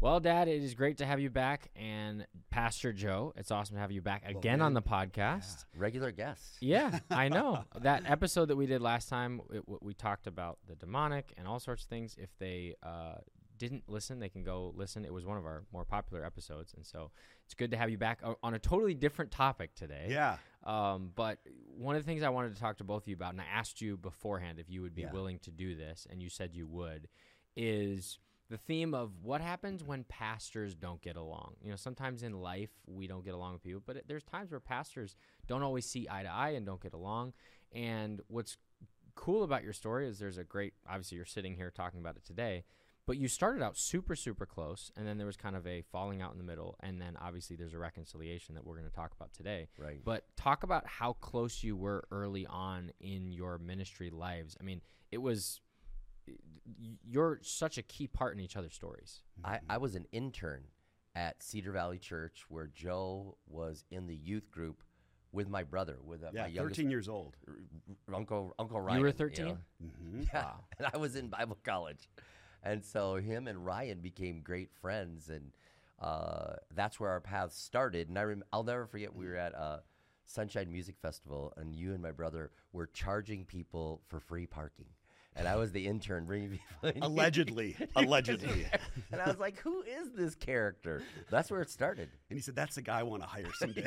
Well, Dad, it is great to have you back. And Pastor Joe, it's awesome to have you back again on the podcast. Regular guest. Yeah, I know. That episode that we did last time, we talked about the demonic and all sorts of things. If they didn't listen, they can go listen. It was one of our more popular episodes. And so it's good to have you back on a totally different topic today. Yeah. But one of the things I wanted to talk to both of you about, and I asked you beforehand if you would be willing to do this, and you said you would, is the theme of what happens when pastors don't get along. You know, sometimes in life we don't get along with people, but there's times where pastors don't always see eye to eye and don't get along. And what's cool about your story is there's a great, obviously you're sitting here talking about it today, but you started out super, super close, and then there was kind of a falling out in the middle, and then obviously there's a reconciliation that we're going to talk about today. Right. But talk about how close you were early on in your ministry lives. I mean, you're such a key part in each other's stories. I was an intern at Cedar Valley Church where Joe was in the youth group with my brother, with my youngest 13 years old. Uncle Ryan. You were 13? You know? Mm-hmm. Yeah, Wow. and I was in Bible college. And so him and Ryan became great friends, and that's where our paths started. And I'll never forget, we were at Sunshine Music Festival, and you and my brother were charging people for free parking. And I was the intern bringing people in. Allegedly. And I was like, who is this character? That's where it started. And he said, that's the guy I want to hire someday.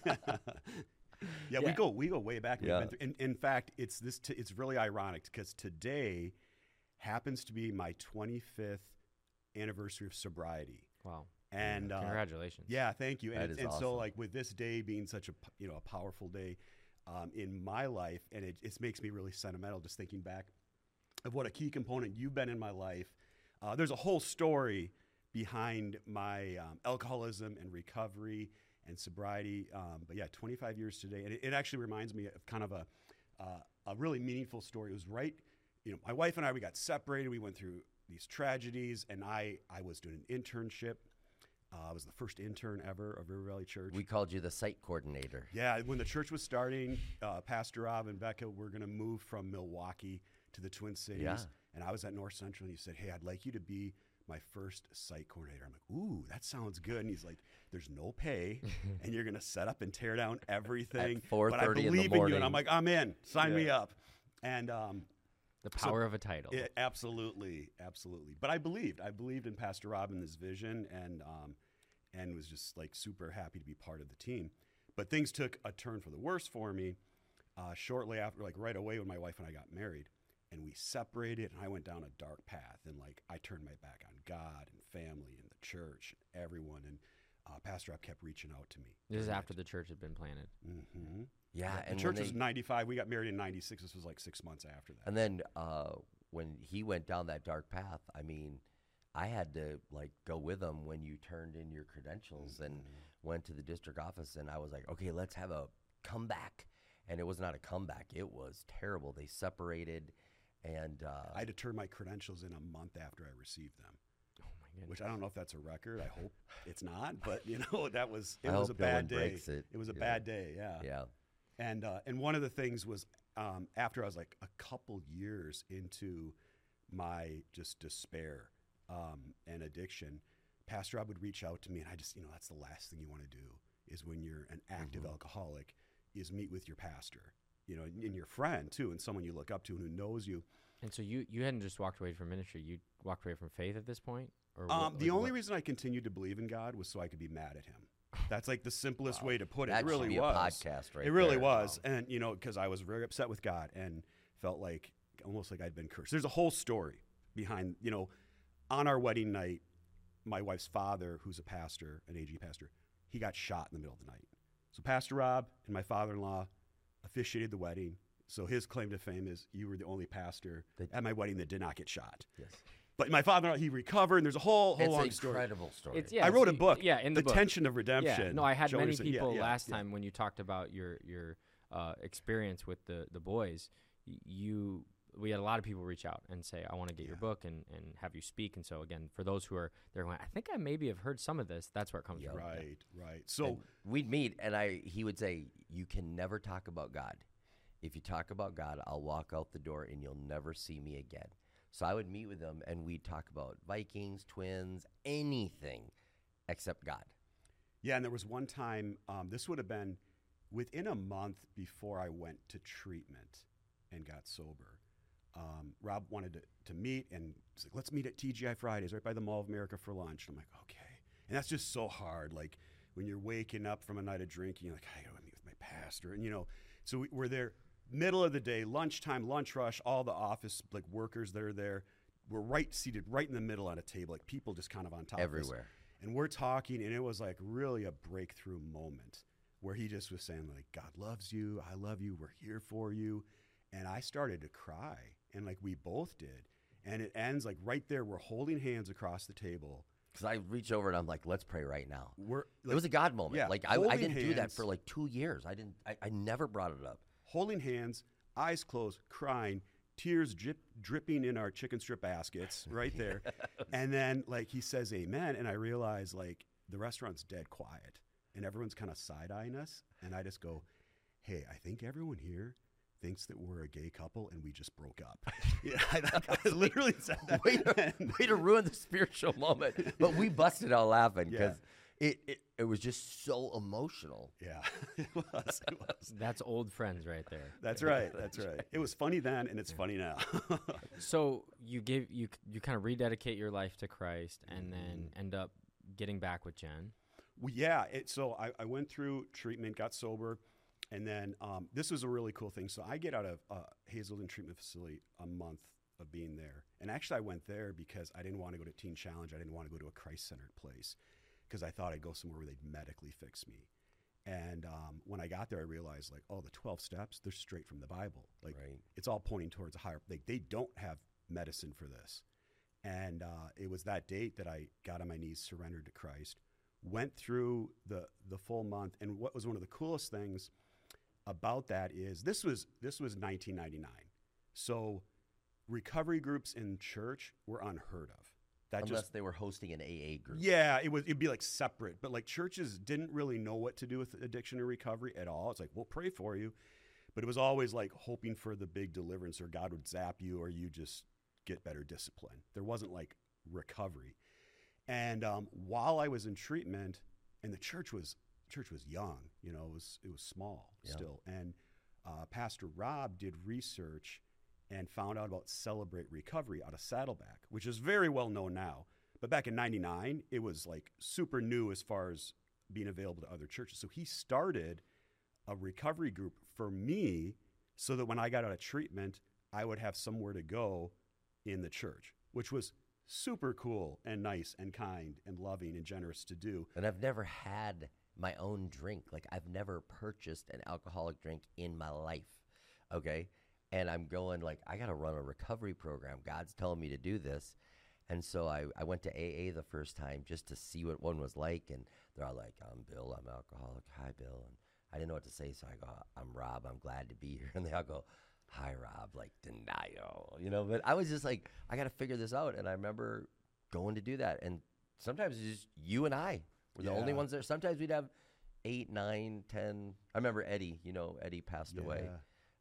We go way back. Yeah. In fact, it's really ironic because today happens to be my 25th anniversary of sobriety. Wow. And congratulations. Yeah, thank you. That is and awesome. so like with this day being such a powerful day in my life, and it makes me really sentimental just thinking back of what a key component you've been in my life. There's a whole story behind my alcoholism and recovery and sobriety. But yeah, 25 years today. And it actually reminds me of kind of a really meaningful story. It was my wife and I, we got separated. We went through these tragedies, and I was doing an internship. I was the first intern ever of River Valley Church. We called you the site coordinator. Yeah, when the church was starting, Pastor Rob and Becca were going to move from Milwaukee to the Twin Cities. Yeah. And I was at North Central, and he said, hey, I'd like you to be my first site coordinator. I'm like, ooh, that sounds good. And he's like, there's no pay, and you're going to set up and tear down everything. At 4:30 but I in the believe in you. morning. And I'm like, I'm in. Sign me up. And The power of a title. absolutely. But I believed in Pastor Rob and his vision, and was just like super happy to be part of the team. But things took a turn for the worse for me shortly after, like right away when my wife and I got married, and we separated, and I went down a dark path, and like I turned my back on God and family and the church and everyone, and Pastor Rob kept reaching out to me. This is after the church had been planted. Mm-hmm. Yeah, The and church when was 95. We got married in 96. This was like 6 months after that. And then when he went down that dark path, I mean, I had to like go with him when you turned in your credentials and went to the district office, and I was like, okay, let's have a comeback. And it was not a comeback. It was terrible. They separated, and I had to turn my credentials in a month after I received them. Oh, my goodness. Which I don't know if that's a record. I hope it's not. But, it was I a hope no one bad day. breaks it. It was a Yeah. bad day, yeah. yeah. And one of the things was after I was like a couple years into my just despair and addiction, Pastor Rob would reach out to me, and I just, that's the last thing you want to do is when you're an active alcoholic is meet with your pastor, and your friend too, and someone you look up to and who knows you. And so you hadn't just walked away from ministry. You walked away from faith at this point? Or The only reason I continued to believe in God was so I could be mad at him. That's like the simplest way to put it. That It really should be was. a podcast right It really there. was. And, because I was very upset with God and felt like almost like I'd been cursed. There's a whole story behind, on our wedding night, my wife's father, who's a pastor, an AG pastor, he got shot in the middle of the night. So Pastor Rob and my father-in-law officiated the wedding. So his claim to fame is you were the only pastor at my wedding that did not get shot. Yes. But my father-in-law, he recovered, and there's a whole It's long an story. incredible story. I wrote a book. Yeah, in the book. Tension of Redemption. Yeah. No, I had Joe many Anderson. Yeah, people yeah, last yeah. time when you talked about your experience with the boys. We had a lot of people reach out and say, I want to get your book and have you speak. And so, again, for those who are there going, I think I maybe have heard some of this. That's where it comes from. Right. So And we'd meet, and he would say, you can never talk about God. If you talk about God, I'll walk out the door, and you'll never see me again. So I would meet with them, and we'd talk about Vikings, Twins, anything except God. Yeah, and there was one time, this would have been within a month before I went to treatment and got sober. Rob wanted to meet, and he's like, let's meet at TGI Fridays right by the Mall of America for lunch. And I'm like, okay. And that's just so hard. Like when you're waking up from a night of drinking, you're like, I gotta meet with my pastor. And, so we're there middle of the day, lunchtime, lunch rush, all the office like workers that are there. We're seated right in the middle on a table, like people just kind of on top Everywhere. of us. And we're talking, and it was like really a breakthrough moment where he just was saying like, God loves you, I love you, we're here for you. And I started to cry, and like we both did. And it ends like right there, we're holding hands across the table. Because I reach over and I'm like, let's pray right now. It It was a God moment. Yeah, Like I holding didn't do that hands. for like 2 years. I never brought it up. Holding hands, eyes closed, crying, tears dripping in our chicken strip baskets right there. And then like he says amen, and I realize like the restaurant's dead quiet and everyone's kind of side-eyeing us, and I just go, hey, I think everyone here thinks that we're a gay couple and we just broke up. Yeah, I literally said that. Way to ruin the spiritual moment. But we busted out laughing because it was just so emotional. Yeah, it was. That's old friends right there. That's right. It was funny then, and it's funny now. So you kind of rededicate your life to Christ, and then end up getting back with Jen. Well, yeah. So I went through treatment, got sober, and then this was a really cool thing. So I get out of Hazelden Treatment Facility a month of being there. And actually I went there because I didn't want to go to Teen Challenge. I didn't want to go to a Christ-centered place because I thought I'd go somewhere where they'd medically fix me. And when I got there, I realized like, oh, the 12 steps, they're straight from the Bible. Like It's all pointing towards a higher, like they don't have medicine for this. And it was that date that I got on my knees, surrendered to Christ, went through the full month. And what was one of the coolest things about that is this was 1999. So recovery groups in church were unheard of. Unless they were hosting an AA group. Yeah, it'd be like separate. But like churches didn't really know what to do with addiction and recovery at all. It's like, we'll pray for you. But it was always like hoping for the big deliverance, or God would zap you, or you just get better discipline. There wasn't like recovery. And while I was in treatment, and the church was young, it was small still. And Pastor Rob did research and found out about Celebrate Recovery out of Saddleback, which is very well known now. But back in 99, it was like super new as far as being available to other churches. So he started a recovery group for me so that when I got out of treatment, I would have somewhere to go in the church, which was super cool and nice and kind and loving and generous to do. And I've never had my own drink. Like I've never purchased an alcoholic drink in my life. Okay. And I'm going like, I got to run a recovery program. God's telling me to do this. And so I went to AA the first time just to see what one was like. And they're all like, I'm Bill, I'm alcoholic. Hi, Bill. And I didn't know what to say. So I go, I'm Rob. I'm glad to be here. And they all go, hi, Rob, like denial, But I was just like, I got to figure this out. And I remember going to do that. And sometimes it's just you and I were the only ones there. Sometimes we'd have 8, 9, 10. I remember Eddie, Eddie passed away.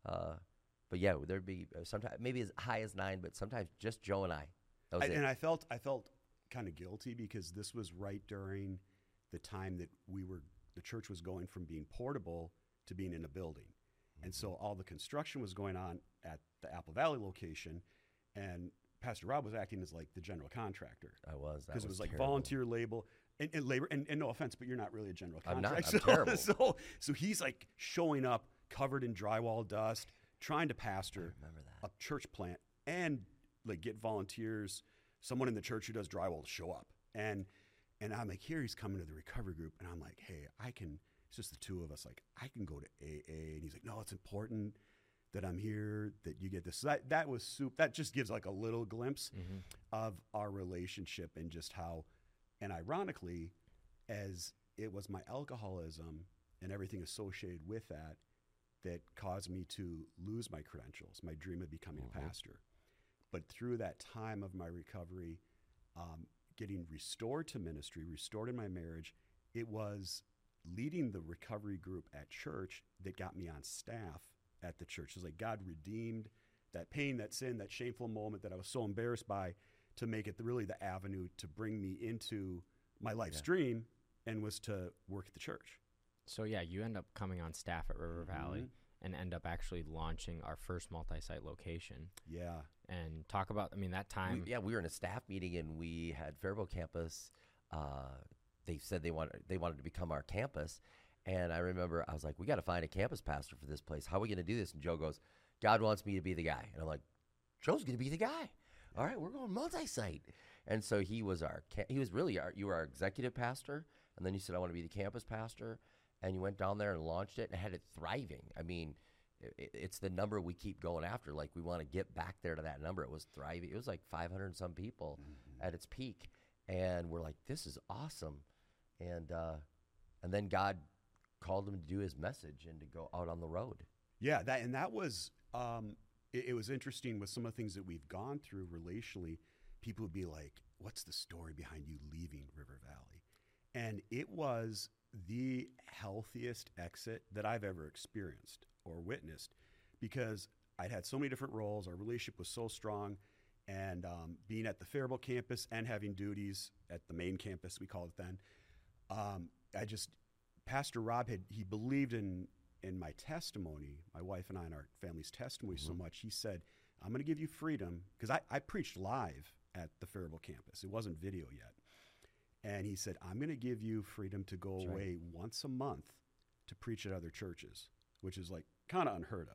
But yeah, there'd be sometimes maybe as high as 9, but sometimes just Joe and I. That was it. And I felt kind of guilty because this was right during the time that the church was going from being portable to being in a building. And so all the construction was going on at the Apple Valley location, and Pastor Rob was acting as like the general contractor. I was. Because it was like terrible. volunteer label and labor, and no offense, but you're not really a general I'm contractor. not. I'm terrible. So he's like showing up covered in drywall dust, trying to pastor a church plant and like get volunteers, someone in the church who does drywall to show up. And I'm like, here he's coming to the recovery group, and I'm like, hey, it's just the two of us. Like, I can go to AA. And he's like, no, it's important that I'm here, that you get this. So that was that just gives like a little glimpse of our relationship and just how, and ironically, as it was my alcoholism and everything associated with that caused me to lose my credentials, my dream of becoming a pastor. But through that time of my recovery, getting restored to ministry, restored in my marriage, it was leading the recovery group at church that got me on staff at the church. It was like God redeemed that pain, that sin, that shameful moment that I was so embarrassed by, to make it really the avenue to bring me into my life's dream, and was to work at the church. So yeah, you end up coming on staff at River Valley and end up actually launching our first multi-site location. Yeah. And talk about, I mean, that time. We were in a staff meeting, and we had Faribault campus. They said they wanted to become our campus. And I remember I was like, we got to find a campus pastor for this place. How are we going to do this? And Joe goes, God wants me to be the guy. And I'm like, Joe's going to be the guy. All right, we're going multi-site. And so he was really you were our executive pastor. And then you said, I want to be the campus pastor. And you went down there and launched it and had it thriving. I mean, it's the number we keep going after. Like, we want to get back there to that number. It was thriving. It was like 500 and some people at its peak. And we're like, this is awesome. And then God called him to do his message and to go out on the road. Yeah, that was it was interesting with some of the things that we've gone through relationally. People would be like, what's the story behind you leaving River Valley? And it was the healthiest exit that I've ever experienced or witnessed, because I'd had so many different roles. Our relationship was so strong. And being at the Faribault campus and having duties at the main campus, we called it then, Pastor Rob he believed in my testimony, my wife and I, and our family's testimony so much. He said, I'm going to give you freedom, because I preached live at the Faribault campus. It wasn't video yet. And he said, I'm going to give you freedom to go away once a month to preach at other churches, which is like kind of unheard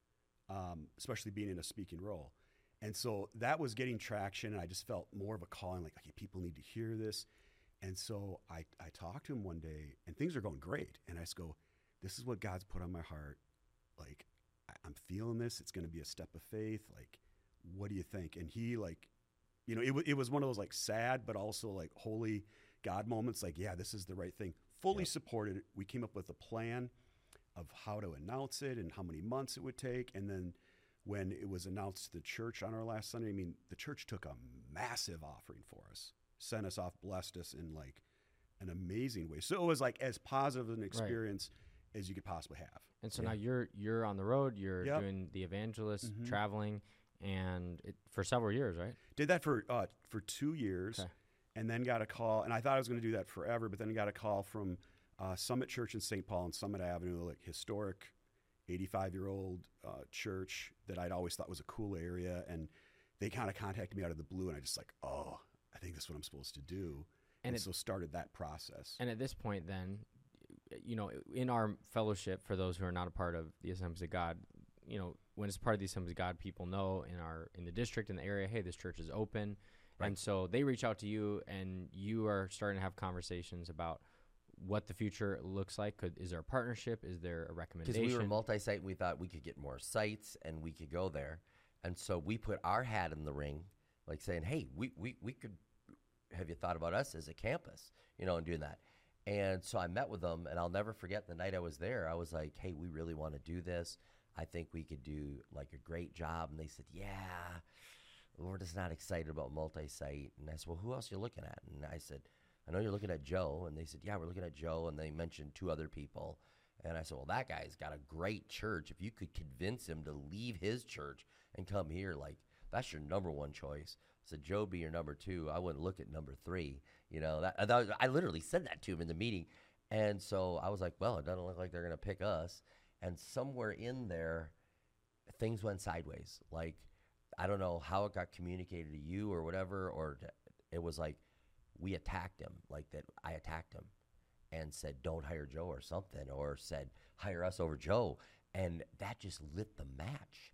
of, especially being in a speaking role. And so that was getting traction, and I just felt more of a calling, like, okay, people need to hear this. And so I talked to him one day, and things are going great. And I just go, this is what God's put on my heart. Like, I'm feeling this. It's going to be a step of faith. Like, what do you think? And he, like, you know, it was one of those, like, sad but also, like, holy God moments. Like, yeah, this is the right thing. Fully supported it. We came up with a plan of how to announce it and how many months it would take. And then when it was announced to the church on our last Sunday, I mean, the church took a massive offering for us, sent us off, blessed us in, like, an amazing way. So it was, like, as positive an experience as you could possibly have. And so now you're on the road, you're doing the evangelist, traveling, and for several years, right? Did that for 2 years, and then got a call, and I thought I was going to do that forever, but then got a call from Summit Church in St. Paul on Summit Avenue, like historic 85-year-old church that I'd always thought was a cool area, and they kind of contacted me out of the blue, and I just like, oh, I think this is what I'm supposed to do, and so started that process. And at this point then, you know, in our fellowship, for those who are not a part of the Assemblies of God, you know, when it's part of the Assemblies of God, people know in the district, in the area, hey, this church is open. Right. And so they reach out to you, and you are starting to have conversations about what the future looks like. Is there a partnership? Is there a recommendation? Because we were multi-site, and we thought we could get more sites, and we could go there. And so we put our hat in the ring, like saying, hey, we could, have you thought about us as a campus, you know, and doing that. And so I met with them, and I'll never forget the night I was there. I was like, hey, we really want to do this. I think we could do, like, a great job. And they said, yeah, we're just not excited about multi-site. And I said, well, who else are you looking at? And I said, I know you're looking at Joe. And they said, yeah, we're looking at Joe. And they mentioned 2 other people. And I said, well, that guy's got a great church. If you could convince him to leave his church and come here, like, that's your number 1 choice. I said, Joe be your number 2. I wouldn't look at number 3. You know, I literally said that to him in the meeting. And so I was like, well, it doesn't look like they're going to pick us. And somewhere in there, things went sideways. Like, I don't know how it got communicated to you or whatever, or it was like we attacked him, like that I attacked him and said, don't hire Joe or something, or said, hire us over Joe. And that just lit the match.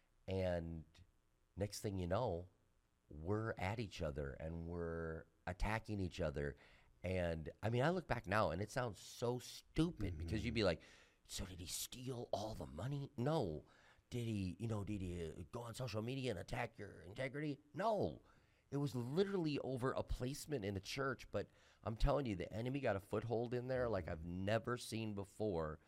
And next thing you know, we're at each other and we're attacking each other. And I mean, I look back now and it sounds so stupid because you'd be like, so did he steal all the money? No. Did he go on social media and attack your integrity? No. It was literally over a placement in a church. But I'm telling you, the enemy got a foothold in there like I've never seen before,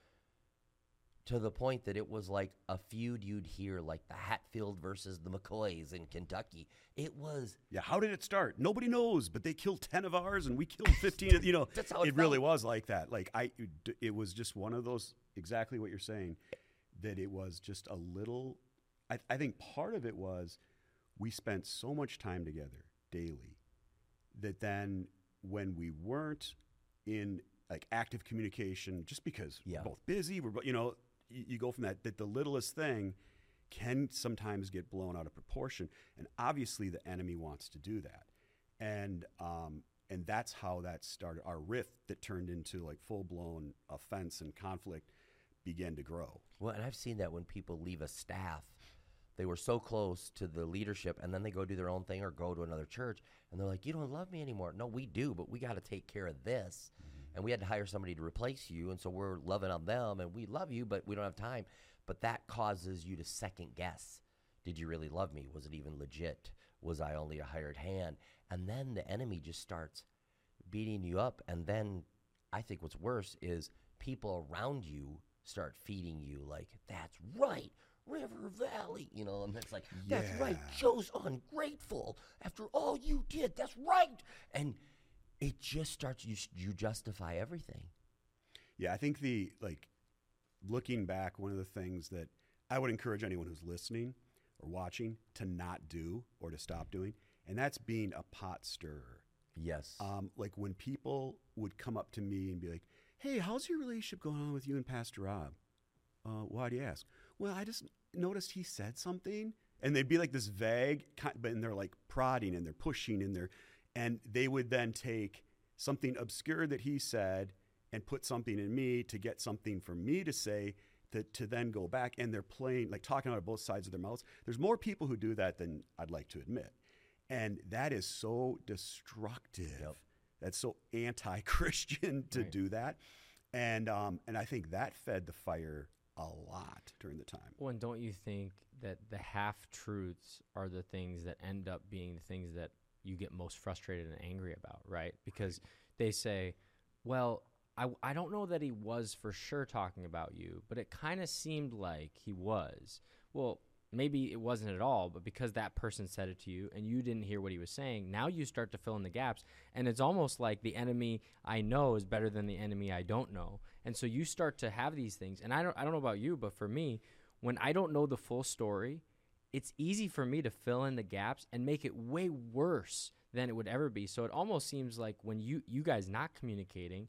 to the point that it was like a feud you'd hear, like the Hatfield versus the McCoys in Kentucky. It was... Yeah, how did it start? Nobody knows, but they killed 10 of ours and we killed 15. You know, that's how it really was like that. Like, it was just one of those, exactly what you're saying, that it was just a little I think part of it was we spent so much time together daily that then when we weren't in like active communication, just because we're both busy, you go from that the littlest thing can sometimes get blown out of proportion. And obviously the enemy wants to do that. And that's how that started. Our rift that turned into like full-blown offense and conflict began to grow. Well, and I've seen that when people leave a staff, they were so close to the leadership, and then they go do their own thing or go to another church, and they're like, you don't love me anymore. No, we do, but we got to take care of this. And we had to hire somebody to replace you, and so we're loving on them, and we love you, but we don't have time. But that causes you to second guess. Did you really love me? Was it even legit? Was I only a hired hand? And then the enemy just starts beating you up. And then I think what's worse is people around you start feeding you like, that's right, River Valley, and it's like, that's right, Joe's ungrateful. After all you did, that's right. And it just starts, you justify everything. Yeah, I think looking back, one of the things that I would encourage anyone who's listening or watching to not do or to stop doing, and that's being a pot stirrer. Yes. Like when people would come up to me and be like, hey, how's your relationship going on with you and Pastor Rob? Why do you ask? Well, I just noticed he said something. And they'd be like this vague, and they're like prodding and they're pushing and they would then take something obscure that he said and put something in me to get something for me to say to then go back. And they're playing, like talking out of both sides of their mouths. There's more people who do that than I'd like to admit. And that is so destructive. Yep. That's so anti-Christian to do that. And I think that fed the fire a lot during the time. Well, and don't you think that the half-truths are the things that end up being the things that you get most frustrated and angry about, right? Because they say, well, I don't know that he was for sure talking about you, but it kind of seemed like he was. Well, maybe it wasn't at all, but because that person said it to you and you didn't hear what he was saying, now you start to fill in the gaps. And it's almost like the enemy I know is better than the enemy I don't know. And so you start to have these things. And I don't know about you, but for me, when I don't know the full story, it's easy for me to fill in the gaps and make it way worse than it would ever be. So it almost seems like when you guys not communicating,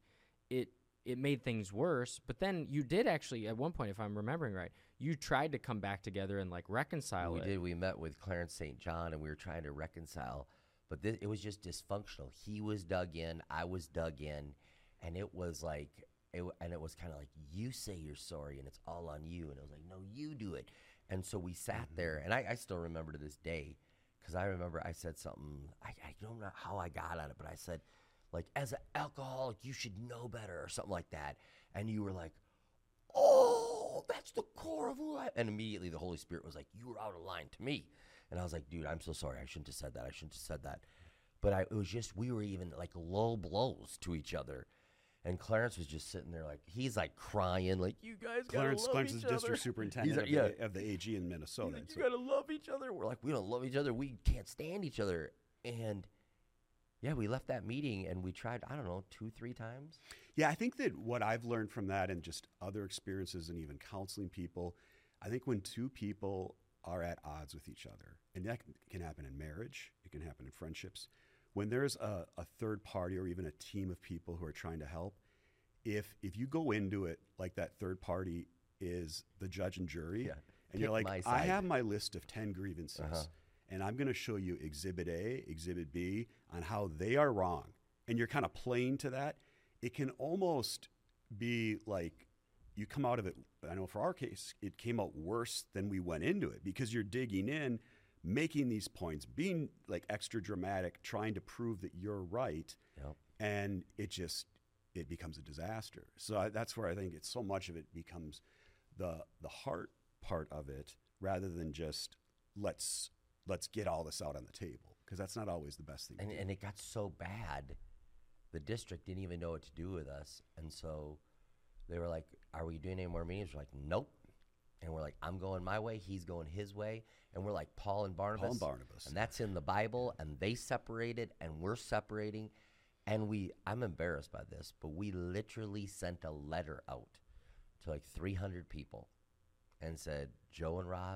it made things worse. But then you did actually, at one point, if I'm remembering right, you tried to come back together and like reconcile it. We did. We met with Clarence St. John, and we were trying to reconcile. But it was just dysfunctional. He was dug in. I was dug in. And it was like, it was kind of like, you say you're sorry, and it's all on you. And it was like, no, you do it. And so we sat there, and I still remember to this day, because I remember I said something, I don't know how I got on it, but I said, like, as an alcoholic, you should know better, or something like that. And you were like, oh, that's the core of who I am. And immediately the Holy Spirit was like, you were out of line to me. And I was like, dude, I'm so sorry. I shouldn't have said that. I shouldn't have said that. But it was just, we were even like low blows to each other. And Clarence was just sitting there like, he's like crying, like, you guys gotta love Clarence each is other. district superintendent of the AG in Minnesota. Like, you gotta love each other. We're like, we don't love each other. We can't stand each other. And yeah, we left that meeting and we tried, I don't know, 2-3 times. Yeah, I think that what I've learned from that and just other experiences and even counseling people, I think when two people are at odds with each other, and that can happen in marriage, it can happen in friendships, when there's a third party or even a team of people who are trying to help, if you go into it like that third party is the judge and jury, and you're like, I have my list of 10 grievances, and I'm going to show you Exhibit A, Exhibit B on how they are wrong, and you're kind of playing to that, it can almost be like you come out of it, I know for our case, it came out worse than we went into it because you're digging in, making these points, being like extra dramatic, trying to prove that you're right, and it becomes a disaster. So that's where I think it's so much of it becomes the heart part of it rather than just let's get all this out on the table, because that's not always the best thing to do. And it got so bad, the district didn't even know what to do with us. And so they were like, are we doing any more meetings? We're like, nope. And we're like, I'm going my way, he's going his way. And we're like Paul and Barnabas. And that's in the Bible, and they separated, and we're separating. And I'm embarrassed by this, but we literally sent a letter out to like 300 people and said, Joe and Rob,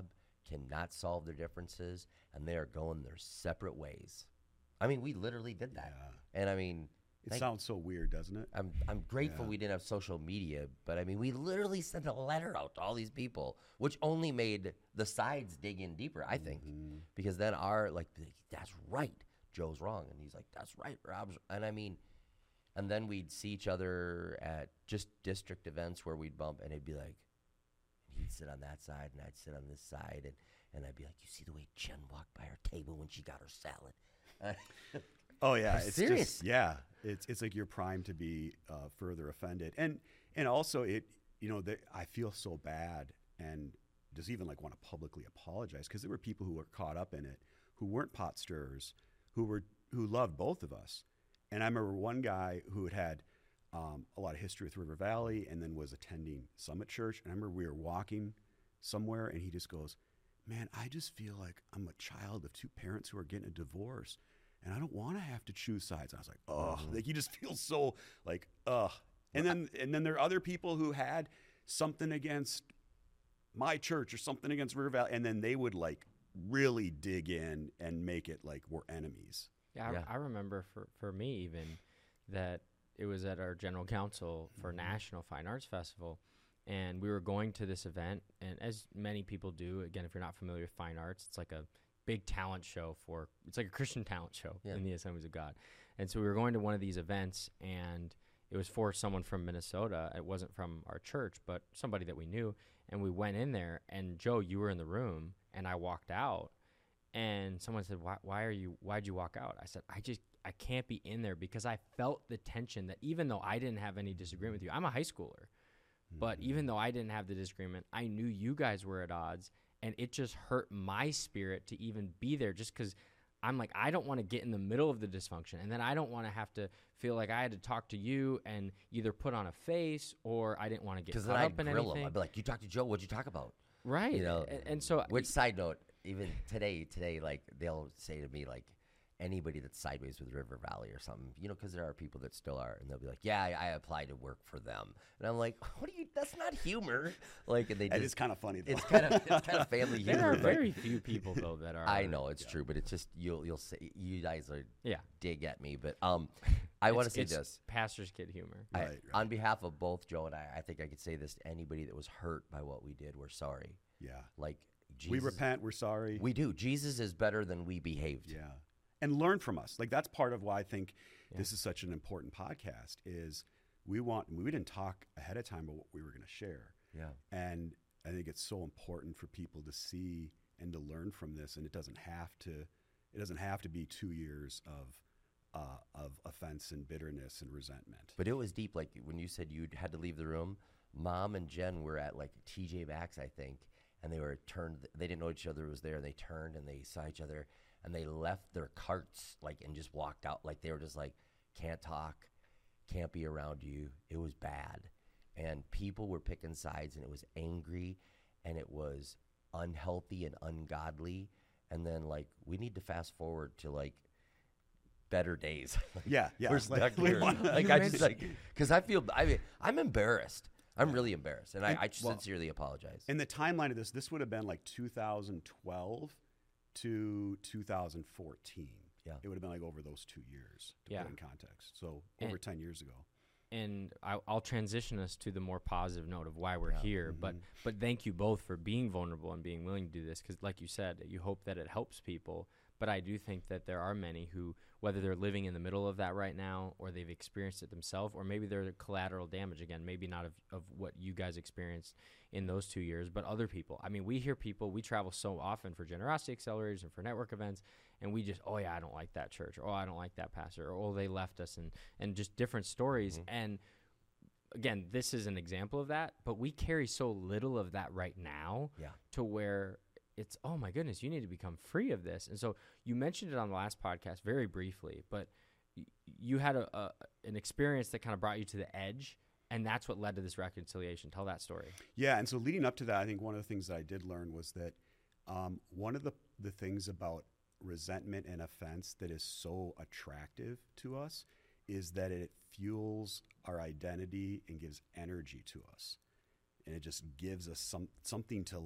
cannot solve their differences, and they are going their separate ways. I mean, we literally did that. Yeah. And I mean, It sounds so weird, doesn't it? I'm grateful we didn't have social media, but I mean, we literally sent a letter out to all these people, which only made the sides dig in deeper, I think, because then that's right, Joe's wrong, and he's like, that's right, Rob's, and I mean, and then we'd see each other at just district events where we'd bump, and it'd be like, and he'd sit on that side, and I'd sit on this side, and I'd be like, you see the way Jen walked by our table when she got her salad? Oh yeah, I'm it's serious. just it's like you're primed to be further offended, and also I feel so bad and just even like want to publicly apologize because there were people who were caught up in it who weren't pot stirrers who loved both of us, and I remember one guy who had a lot of history with River Valley and then was attending Summit Church, and I remember we were walking somewhere and he just goes, "Man, I just feel like I'm a child of two parents who are getting a divorce. And I don't want to have to choose sides." And I was like, "Oh," like you just feel so like, "Ugh." And then there are other people who had something against my church or something against River Valley, and then they would like really dig in and make it like we're enemies. Yeah. I remember for me even that it was at our general council for National Fine Arts Festival, and we were going to this event, and as many people do, again, if you're not familiar with fine arts, it's like a big talent show it's like a Christian talent show in the Assemblies of God. And so we were going to one of these events, and it was for someone from Minnesota. It wasn't from our church, but somebody that we knew. And we went in there, and Joe, you were in the room, and I walked out, and someone said, why'd you walk out? I said, I can't be in there because I felt the tension that even though I didn't have any disagreement with you, I'm a high schooler, but even though I didn't have the disagreement, I knew you guys were at odds. And it just hurt my spirit to even be there just because I'm like, I don't want to get in the middle of the dysfunction. And then I don't want to have to feel like I had to talk to you and either put on a face or I didn't want to get caught up in anything. I'd be like, "You talked to Joe, what'd you talk about?" Right. You know, and so. Which side note, even today, like they'll say to me, like, anybody that's sideways with River Valley or something, because there are people that still are, and they'll be like, "Yeah, I applied to work for them," and I'm like, that's not humor. Like, and It is kind of funny though. It's kind of family humor. There are very few people though that are. I know it's true, but it's just you'll say you guys are dig at me, but I want to say this: pastor's kid humor. Right. On behalf of both Joe and I think I could say this to anybody that was hurt by what we did. We're sorry. Yeah. Like, Jesus, We repent. We're sorry. We do. Jesus is better than we behaved. Yeah. And learn from us. Like that's part of why I think this is such an important podcast is we didn't talk ahead of time about what we were going to share. Yeah. And I think it's so important for people to see and to learn from this. And it doesn't have to be 2 years of offense and bitterness and resentment. But it was deep. Like when you said you had to leave the room, Mom and Jen were at like TJ Maxx, I think, and they were turned. They didn't know each other was there, and they turned and they saw each other. And they left their carts and just walked out. Like they were just like, can't talk, can't be around you. It was bad. And people were picking sides, and it was angry, and it was unhealthy and ungodly. And then we need to fast forward to better days. Yeah. We're stuck here. Because I'm embarrassed. I'm really embarrassed. And I sincerely apologize. In the timeline of this would have been 2012 to 2014. Yeah. It would have been over those 2 years to put in context. So over 10 years ago. And I'll transition us to the more positive note of why we're here. But thank you both for being vulnerable and being willing to do this because, like you said, you hope that it helps people. But I do think that there are many who, whether they're living in the middle of that right now or they've experienced it themselves, or maybe they're collateral damage, again, maybe not of what you guys experienced in those 2 years, but other people. I mean, we hear people, we travel so often for Generosity Accelerators and for network events, and we just, oh, yeah, I don't like that church, or oh, I don't like that pastor, or oh, they left us, and just different stories. And again, this is an example of that, but we carry so little of that right now to where it's, oh my goodness, you need to become free of this. And so you mentioned it on the last podcast very briefly, but you had an experience that kind of brought you to the edge, and that's what led to this reconciliation. Tell that story. Yeah, and so leading up to that, I think one of the things that I did learn was that one of the things about resentment and offense that is so attractive to us is that it fuels our identity and gives energy to us. And it just gives us something to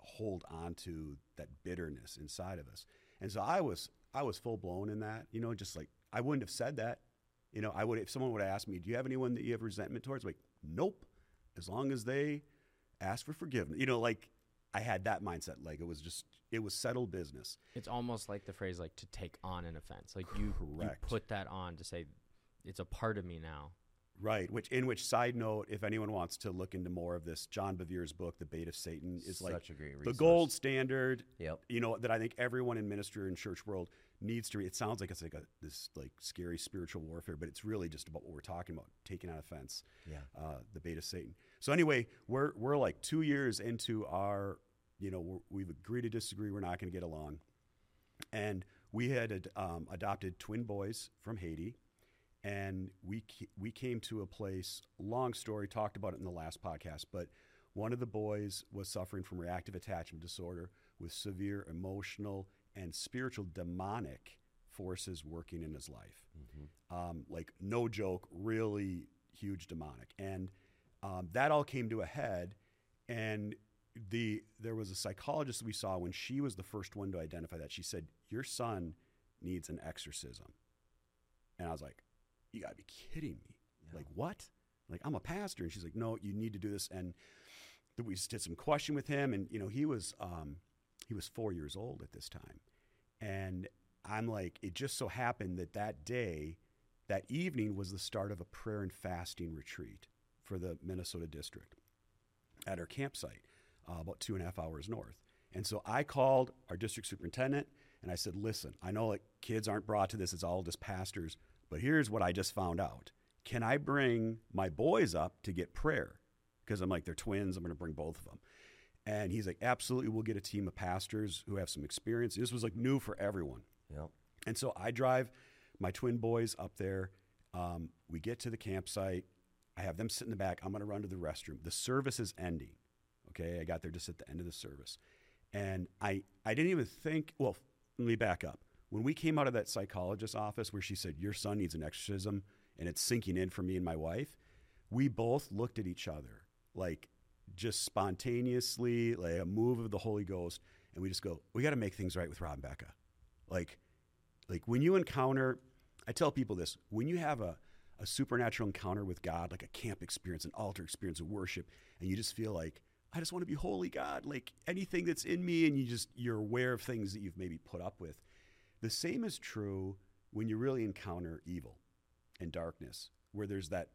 hold on to that bitterness inside of us. And so I was full blown in that, you know, just like, I wouldn't have said that. You know, if someone would have asked me, do you have anyone that you have resentment towards? Like, nope. As long as they ask for forgiveness, you know, like I had that mindset. Like it was settled business. It's almost like the phrase, like, to take on an offense. Like you put that on to say, it's a part of me now. Right. Which side note, if anyone wants to look into more of this, John Bevere's book, The Bait of Satan, is Such like a great the resource. gold standard. Yep. You know, that I think everyone in ministry and church world needs to read. It sounds like it's like this like scary spiritual warfare, but it's really just about what we're talking about, taking on offense. Yeah. The Bait of Satan. So anyway, we're like 2 years into our, you know, we've agreed to disagree. We're not going to get along, and we had adopted twin boys from Haiti. And we came to a place, long story, talked about it in the last podcast, but one of the boys was suffering from reactive attachment disorder with severe emotional and spiritual demonic forces working in his life. Like, no joke, really huge demonic. And that all came to a head. And there was a psychologist we saw when she was the first one to identify that. She said, your son needs an exorcism. And I was like, you gotta be kidding me. Yeah. Like, what? Like, I'm a pastor. And she's like, no, you need to do this. And we just did some question with him. And, you know, he was 4 years old at this time. And I'm like, it just so happened that evening was the start of a prayer and fasting retreat for the Minnesota district at our campsite, about 2.5 hours north. And so I called our district superintendent and I said, listen, I know like kids aren't brought to this. It's all just pastors. But here's what I just found out. Can I bring my boys up to get prayer? Because I'm like, they're twins. I'm going to bring both of them. And he's like, absolutely. We'll get a team of pastors who have some experience. This was like new for everyone. Yep. And so I drive my twin boys up there. We get to the campsite. I have them sit in the back. I'm going to run to the restroom. The service is ending. Okay. I got there just at the end of the service. And I didn't even think, well, let me back up. When we came out of that psychologist's office where she said, your son needs an exorcism, and it's sinking in for me and my wife, we both looked at each other like just spontaneously, like a move of the Holy Ghost. And we just go, we got to make things right with Rob and Becca. Like when you encounter, I tell people this, when you have a supernatural encounter with God, like a camp experience, an altar experience of worship, and you just feel like, I just want to be holy, God, like anything that's in me, and you're aware of things that you've maybe put up with. The same is true when you really encounter evil and darkness, where there's that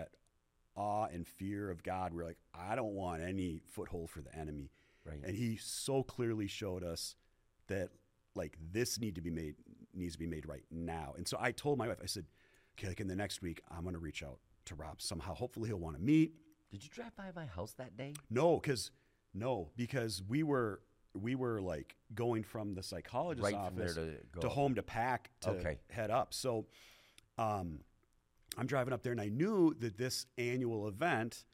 awe and fear of God. We're like, I don't want any foothold for the enemy. Right. And he so clearly showed us that like this needs to be made right now. And so I told my wife, I said, okay, like in the next week, I'm going to reach out to Rob somehow. Hopefully he'll want to meet. Did you drive by my house that day? No, because we were like going from the psychologist's office to home to pack to head up. So I'm driving up there, and I knew that this annual event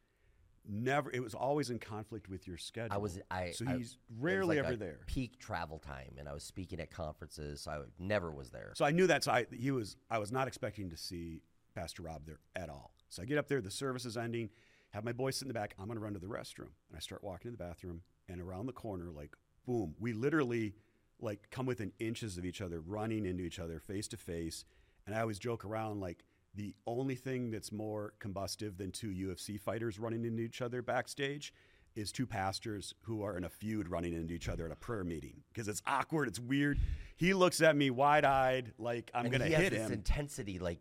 it was always in conflict with your schedule. He's rarely like ever there. Peak travel time, and I was speaking at conferences, so I never was there. So I knew that. So I was not expecting to see Pastor Rob there at all. So I get up there, the service is ending, have my boys sit in the back. I'm going to run to the restroom, and I start walking to the bathroom, and around the corner, like, boom, we literally like come within inches of each other, running into each other face to face. And I always joke around like the only thing that's more combustive than two UFC fighters running into each other backstage is two pastors who are in a feud running into each other at a prayer meeting, because it's awkward, it's weird. He looks at me wide-eyed like I'm going to hit him. This intensity, like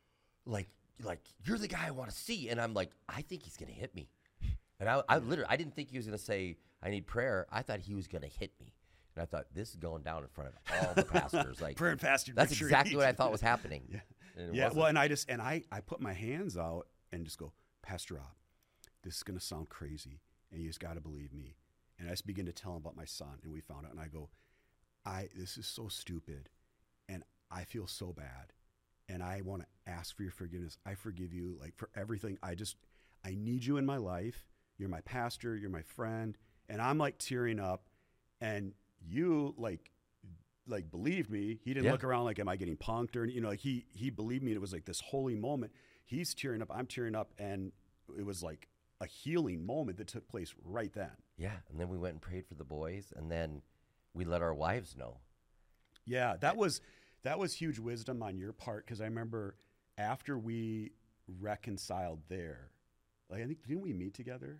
you're the guy I want to see, and I'm like, I think he's going to hit me. And I literally, I didn't think he was going to say, I need prayer. I thought he was going to hit me. And I thought, this is going down in front of all the pastors. Like, prayer and fasting. That's exactly what I thought was happening. Yeah. Yeah. Well, and I put my hands out and just go, Pastor Rob, this is going to sound crazy, and you just got to believe me. And I just begin to tell him about my son, and we found out, and I go, this is so stupid, and I feel so bad, and I want to ask for your forgiveness. I forgive you, like, for everything. I need you in my life. You're my pastor. You're my friend. And I'm like tearing up, and you like believed me. He didn't look around like, am I getting punked? Or, like he believed me. And it was like this holy moment. He's tearing up. I'm tearing up. And it was like a healing moment that took place right then. Yeah, and then we went and prayed for the boys, and then we let our wives know. Yeah, that was huge wisdom on your part, because I remember after we reconciled there, like I think didn't we meet together?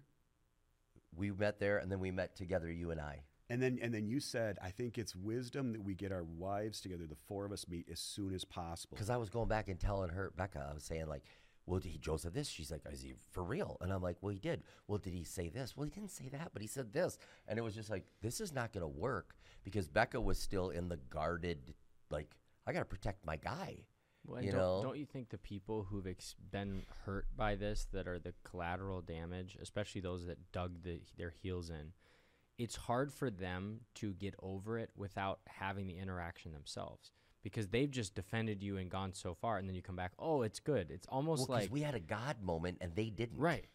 We met there, and then we met together, you and I. And then you said, I think it's wisdom that we get our wives together, the four of us meet as soon as possible. Because I was going back and telling her, Becca, I was saying like, well, Joe said this. She's like, is he for real? And I'm like, well, he did. Well, did he say this? Well, he didn't say that, but he said this. And it was just like, this is not going to work, because Becca was still in the guarded, like, I got to protect my guy. Well, and don't you think the people who've been hurt by this, that are the collateral damage, especially those that dug their heels in, it's hard for them to get over it without having the interaction themselves, because they've just defended you and gone so far, and then you come back, oh, it's good. It's almost like we had a God moment and they didn't. Right.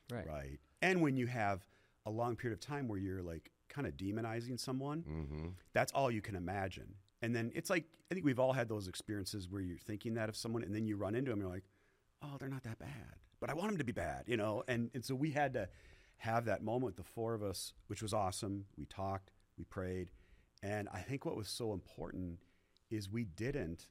And when you have a long period of time where you're like kind of demonizing someone, Mm-hmm. that's all you can imagine. And then it's like, I think we've all had those experiences where you're thinking that of someone, and then you run into them and you're like, oh, they're not that bad, but I want them to be bad, you know? And so we had to have that moment, the four of us, which was awesome. We talked, we prayed. And I think what was so important is we didn't,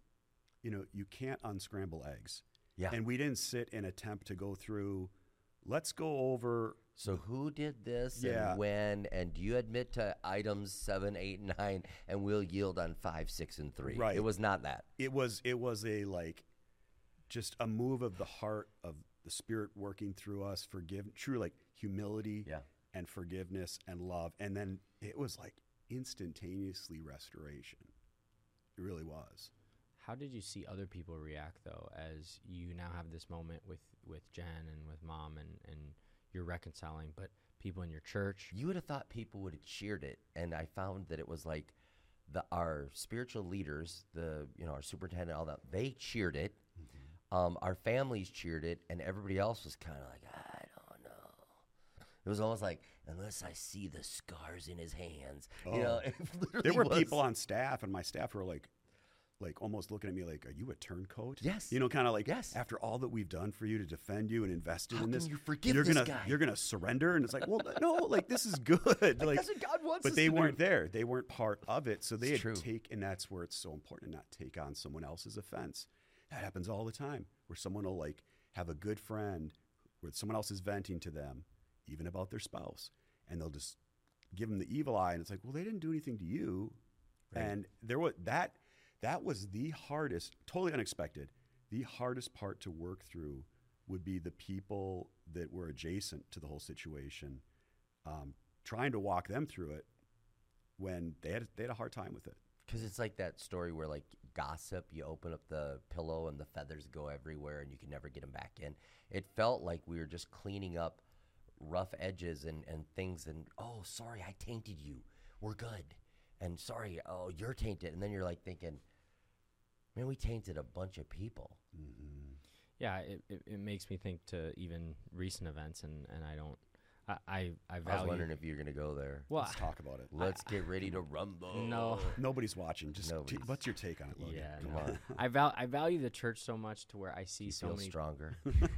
you can't unscramble eggs. Yeah. And we didn't sit and attempt to go through, let's go over. So who did this Yeah. and when, and do you admit to items 7, 8, 9, and we'll yield on 5, 6, and 3? Right. It was not that. It was a like, just a move of the heart of the Spirit working through us, true like humility Yeah. and forgiveness and love. And then it was like instantaneously restoration. It really was. How did you see other people react, though, as you now have this moment with Jen and with Mom, and you're reconciling, but people in your church? You would have thought people would have cheered it, and I found that it was like our spiritual leaders, our superintendent, all that, they cheered it. Mm-hmm. Our families cheered it, and everybody else was kind of like, I don't know. It was almost like, unless I see the scars in his hands. It literally There were was. people on staff, and my staff were like almost looking at me like, are you a turncoat? Yes. Kind of like, Yes. after all that we've done for you to defend you and invested How in can this, you forgive you're this gonna guy? you're gonna surrender. And it's like, well, no, like this is good. Like That's what God wants but us they to weren't do. there. They weren't part of it. So they It's had true. and that's where it's so important to not take on someone else's offense. That happens all the time, where someone will like have a good friend where someone else is venting to them, even about their spouse, and they'll just give them the evil eye, and it's like, well, they didn't do anything to you. Right. And there was that was the hardest, totally unexpected. The hardest part to work through would be the people that were adjacent to the whole situation, trying to walk them through it when they had a hard time with it. Because it's like that story where, like, gossip, you open up the pillow and the feathers go everywhere and you can never get them back in. It felt like we were just cleaning up rough edges and things, and, oh, sorry, I tainted you. We're good. And sorry, oh, you're tainted. And then you're like thinking, man, we tainted a bunch of people. Mm-hmm. Yeah, it makes me think to even recent events, and I don't. I I value. was wondering if you're going to go there. Well, Let's talk about it. Let's get ready to rumble. No. Nobody's watching. Just Nobody's. what's your take on it, Logan? yeah, Come no. on. I value the church so much to where I see You so feel many. stronger.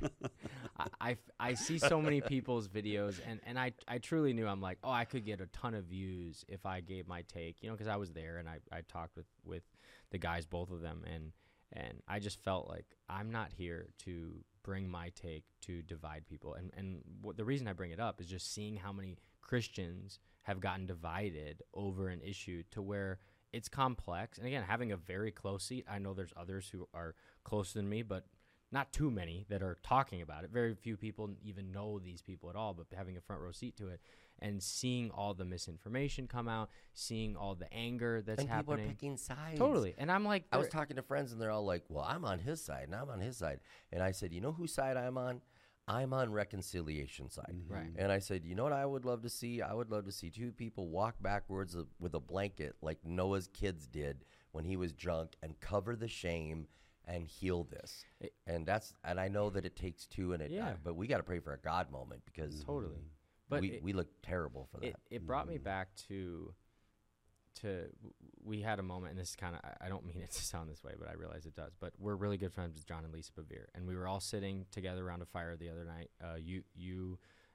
I see so many people's videos, and I truly knew, I'm like, oh, I could get a ton of views if I gave my take, because I was there and I talked with the guys, both of them, and I just felt like I'm not here to bring my take to divide people, and the reason I bring it up is just seeing how many Christians have gotten divided over an issue to where it's complex. And again, having a very close seat, I know there's others who are closer than me, but not too many that are talking about it. Very few people even know these people at all, but having a front row seat to it and seeing all the misinformation come out, seeing all the anger that's And people are happening. picking sides. Totally. And I'm like, I was talking to friends, and they're all like, well, I'm on his side, and I'm on his side. And I said, you know whose side I'm on? I'm on reconciliation side. Mm-hmm. Right. And I said, you know what I would love to see? I would love to see two people walk backwards with a blanket like Noah's kids did when he was drunk, and cover the shame and heal this. And I know that it takes two, but we got to pray for a God moment, because Totally. But we look terrible for that. It brought me back to we had a moment, and this is kind of, I don't mean it to sound this way, but I realize it does. But we're really good friends with John and Lisa Bevere, and we were all sitting together around a fire the other night. You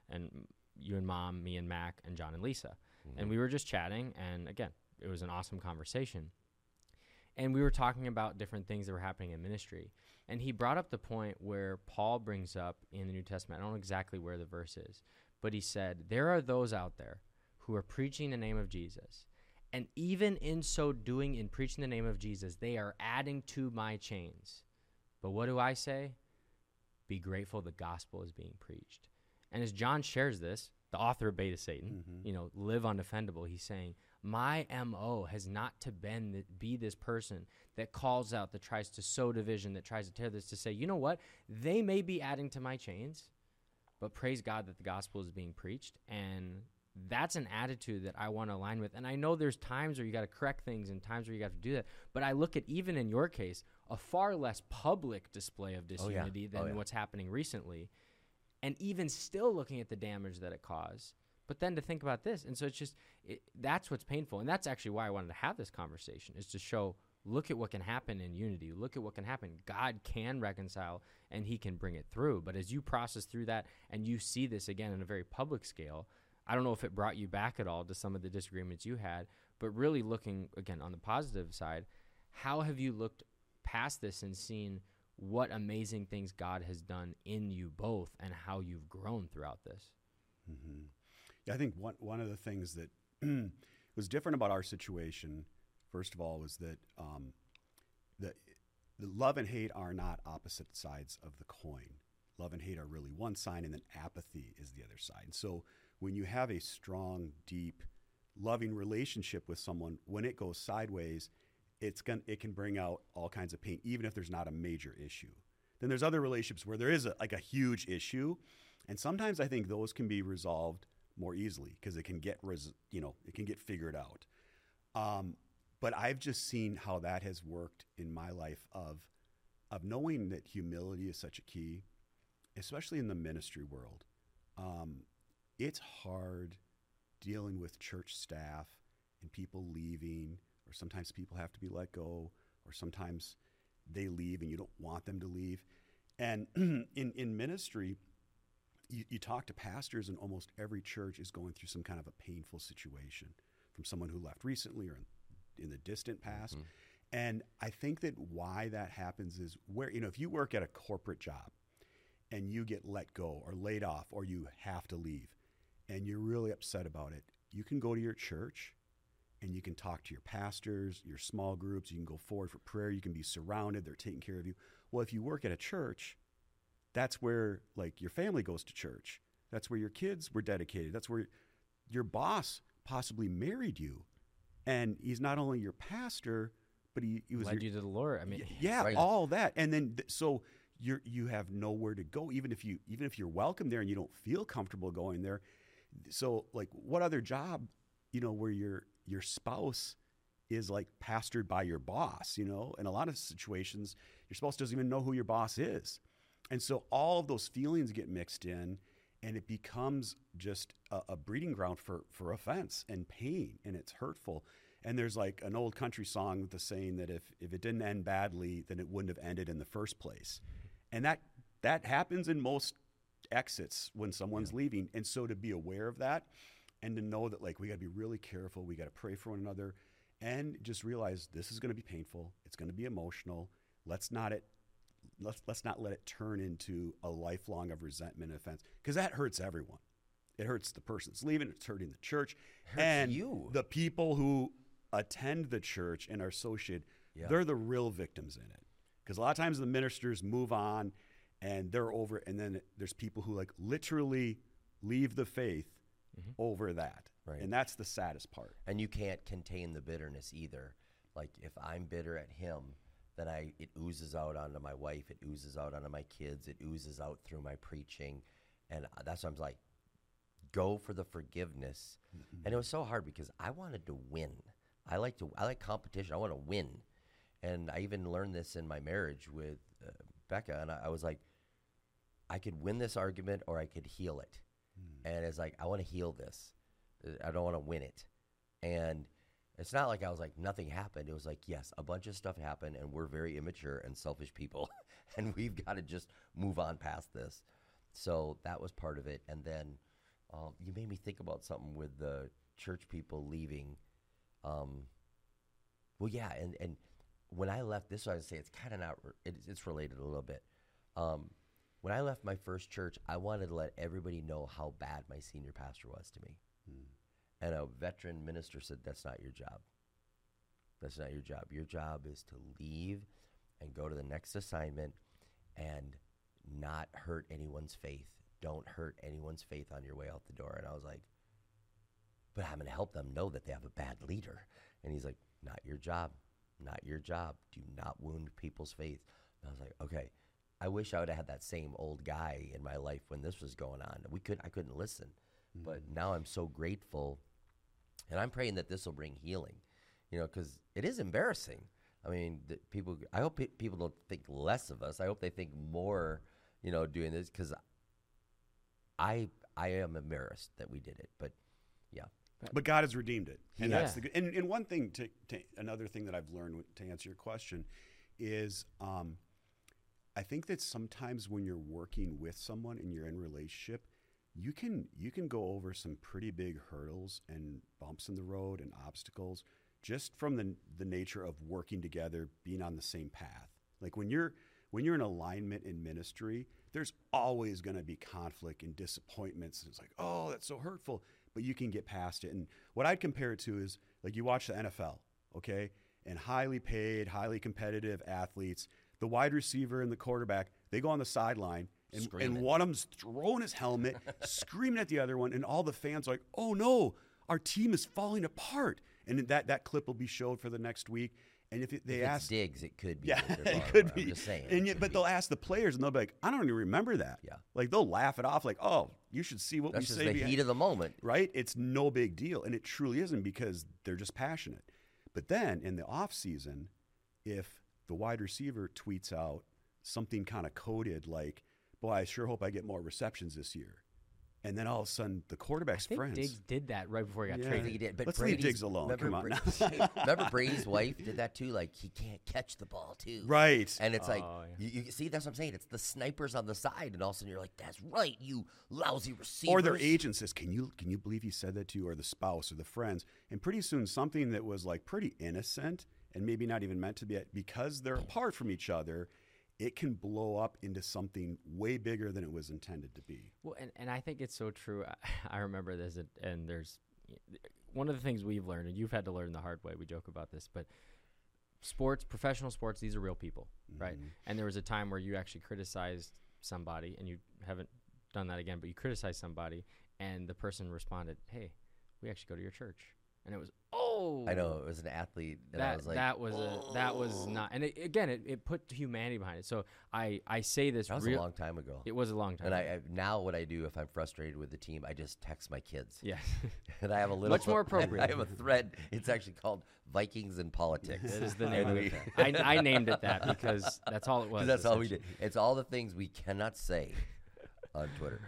and you and Mom, me and Mac, and John and Lisa. And we were just chatting, and again, it was an awesome conversation. And we were talking about different things that were happening in ministry. And he brought up the point where Paul brings up in the New Testament, I don't know exactly where the verse is, but he said, there are those out there who are preaching the name of Jesus. And even in so doing, in preaching the name of Jesus, they are adding to my chains. But what do I say? Be grateful the gospel is being preached. And as John shares this, the author of Beta Satan, live undefendable, he's saying, my MO has not to be this person that calls out, that tries to sow division, that tries to tear this, to say, you know what? They may be adding to my chains, but praise God that the gospel is being preached. And that's an attitude that I want to align with. And I know there's times where you got to correct things and times where you got to do that. But I look at, even in your case, a far less public display of disunity than what's happening recently. And even still looking at the damage that it caused. But then to think about this. And so it's just, that's what's painful. And that's actually why I wanted to have this conversation, is to show, look at what can happen in unity. Look at what can happen. God can reconcile and he can bring it through. But as you process through that and you see this again on a very public scale, I don't know if it brought you back at all to some of the disagreements you had, but really looking, again, on the positive side, how have you looked past this and seen what amazing things God has done in you both and how you've grown throughout this? Mm-hmm. Yeah, I think one of the things that was different about our situation, first of all, was that the love and hate are not opposite sides of the coin. Love and hate are really one side, and then apathy is the other side. And so when you have a strong, deep, loving relationship with someone, when it goes sideways, it can bring out all kinds of pain, even if there's not a major issue. Then there's other relationships where there is a huge issue, and sometimes I think those can be resolved more easily because it can get figured out. But I've just seen how that has worked in my life of knowing that humility is such a key, especially in the ministry world. It's hard dealing with church staff and people leaving, or sometimes people have to be let go, or sometimes they leave and you don't want them to leave. And in ministry, you talk to pastors, and almost every church is going through some kind of a painful situation from someone who left recently or in the distant past. Mm-hmm. And I think that why that happens is where, if you work at a corporate job and you get let go or laid off or you have to leave and you're really upset about it, you can go to your church and you can talk to your pastors, your small groups, you can go forward for prayer, you can be surrounded, they're taking care of you. Well, if you work at a church, that's where your family goes to church. That's where your kids were dedicated. That's where your boss possibly married you. And he's not only your pastor, but he was led you to the Lord. I mean, right. All that. And then so you have nowhere to go, even if you're welcome there and you don't feel comfortable going there. So what other job, where your spouse is pastored by your boss, In a lot of situations, your spouse doesn't even know who your boss is. And so all of those feelings get mixed in, and it becomes just a breeding ground for offense and pain, and it's hurtful. And there's an old country song with the saying that if it didn't end badly, then it wouldn't have ended in the first place. And that happens in most exits when someone's leaving. And so to be aware of that and to know that we got to be really careful, we got to pray for one another, and just realize this is going to be painful, it's going to be emotional. Let's not let it turn into a lifelong of resentment and offense, because that hurts everyone. It hurts the person that's leaving, it's hurting the church, and you. The people who attend the church and are associated, they're the real victims in it. Because a lot of times the ministers move on and they're over, and then there's people who literally leave the faith over that. Right. And that's the saddest part. And you can't contain the bitterness either. If I'm bitter at him, then it oozes out onto my wife, it oozes out onto my kids, it oozes out through my preaching. And that's why I'm go for the forgiveness. Mm-hmm. And it was so hard because I wanted to win. I like competition. I want to win. And I even learned this in my marriage with Becca. And I was I could win this argument or I could heal it. Mm. And it's I want to heal this. I don't want to win it. And it's not I was nothing happened. It was yes, a bunch of stuff happened, and we're very immature and selfish people, and we've got to just move on past this. So that was part of it. And then You made me think about something with the church people leaving. Well, yeah, and when I left, this is what I would say, it's kind of not, it's related a little bit. When I left my first church, I wanted to let everybody know how bad my senior pastor was to me. And a veteran minister said, that's not your job. That's not your job. Your job is to leave and go to the next assignment and not hurt anyone's faith. Don't hurt anyone's faith on your way out the door. And I was like, but I'm going to help them know that they have a bad leader. And he's like, not your job. Not your job. Do not wound people's faith. And I was like, okay. I wish I would have had that same old guy in my life when this was going on. I couldn't listen. But now I'm so grateful. And I'm praying that this will bring healing, because it is embarrassing. I mean, I hope people don't think less of us. I hope they think more, doing this, because I am embarrassed that we did it. But yeah. But God has redeemed it. And Yeah. that's the good. And one thing another thing that I've learned to answer your question is, I think that sometimes when you're working with someone and you're in a relationship, you can go over some pretty big hurdles and bumps in the road and obstacles just from the nature of working together, being on the same path. Like when you're in alignment in ministry, there's always going to be conflict and disappointments. It's like, oh, that's so hurtful, but you can get past it. And what I'd compare it to is like you watch the NFL, okay? And highly paid, highly competitive athletes, the wide receiver and the quarterback, they go on the sideline and one of them's throwing his helmet, screaming at the other one, and all the fans are like, oh no, our team is falling apart. And that clip will be showed for the next week. And if they ask Diggs, it could be. Yeah, it could be. I'm just saying. But they'll ask the players, and they'll be like, I don't even remember that. Yeah. Like they'll laugh it off, like, oh, you should see what That's we just say. the heat of the moment. Right? It's no big deal. And it truly isn't, because they're just passionate. But then in the off season, if the wide receiver tweets out something kind of coded like, boy, I sure hope I get more receptions this year. And then all of a sudden, the quarterback's I think friends. Diggs did that right before he got I traded. think he did. But Let's leave Diggs alone. Come on now. Remember Brady's wife did that too? Like, he can't catch the ball too. Right. And it's like, yeah. you see, that's what I'm saying. It's the snipers on the side. And all of a sudden you're like, that's right, you lousy receiver. Or their agent says, can you believe he said that to you? Or the spouse or the friends. And pretty soon something that was like pretty innocent and maybe not even meant to be, because they're apart from each other, it can blow up into something way bigger than it was intended to be. Well, and I think it's so true. I remember this, and there's one of the things we've learned, and you've had to learn the hard way. We joke about this, but sports, professional sports, these are real people, right? And there was a time where you actually criticized somebody, and you haven't done that again, but you criticized somebody, and the person responded, hey, we actually go to your church. And it was, oh, I know, it was an athlete, and I was like, that was not, and it put humanity behind it. So I say this, that was a long time ago. It was a long time. And ago. now what I do if I'm frustrated with the team, I just text my kids. Yes. And I have a little Much more appropriate. I have a thread. It's actually called Vikings and Politics. That is the name of it. I named it that because that's all it was. That's all we did. It's all the things we cannot say on Twitter.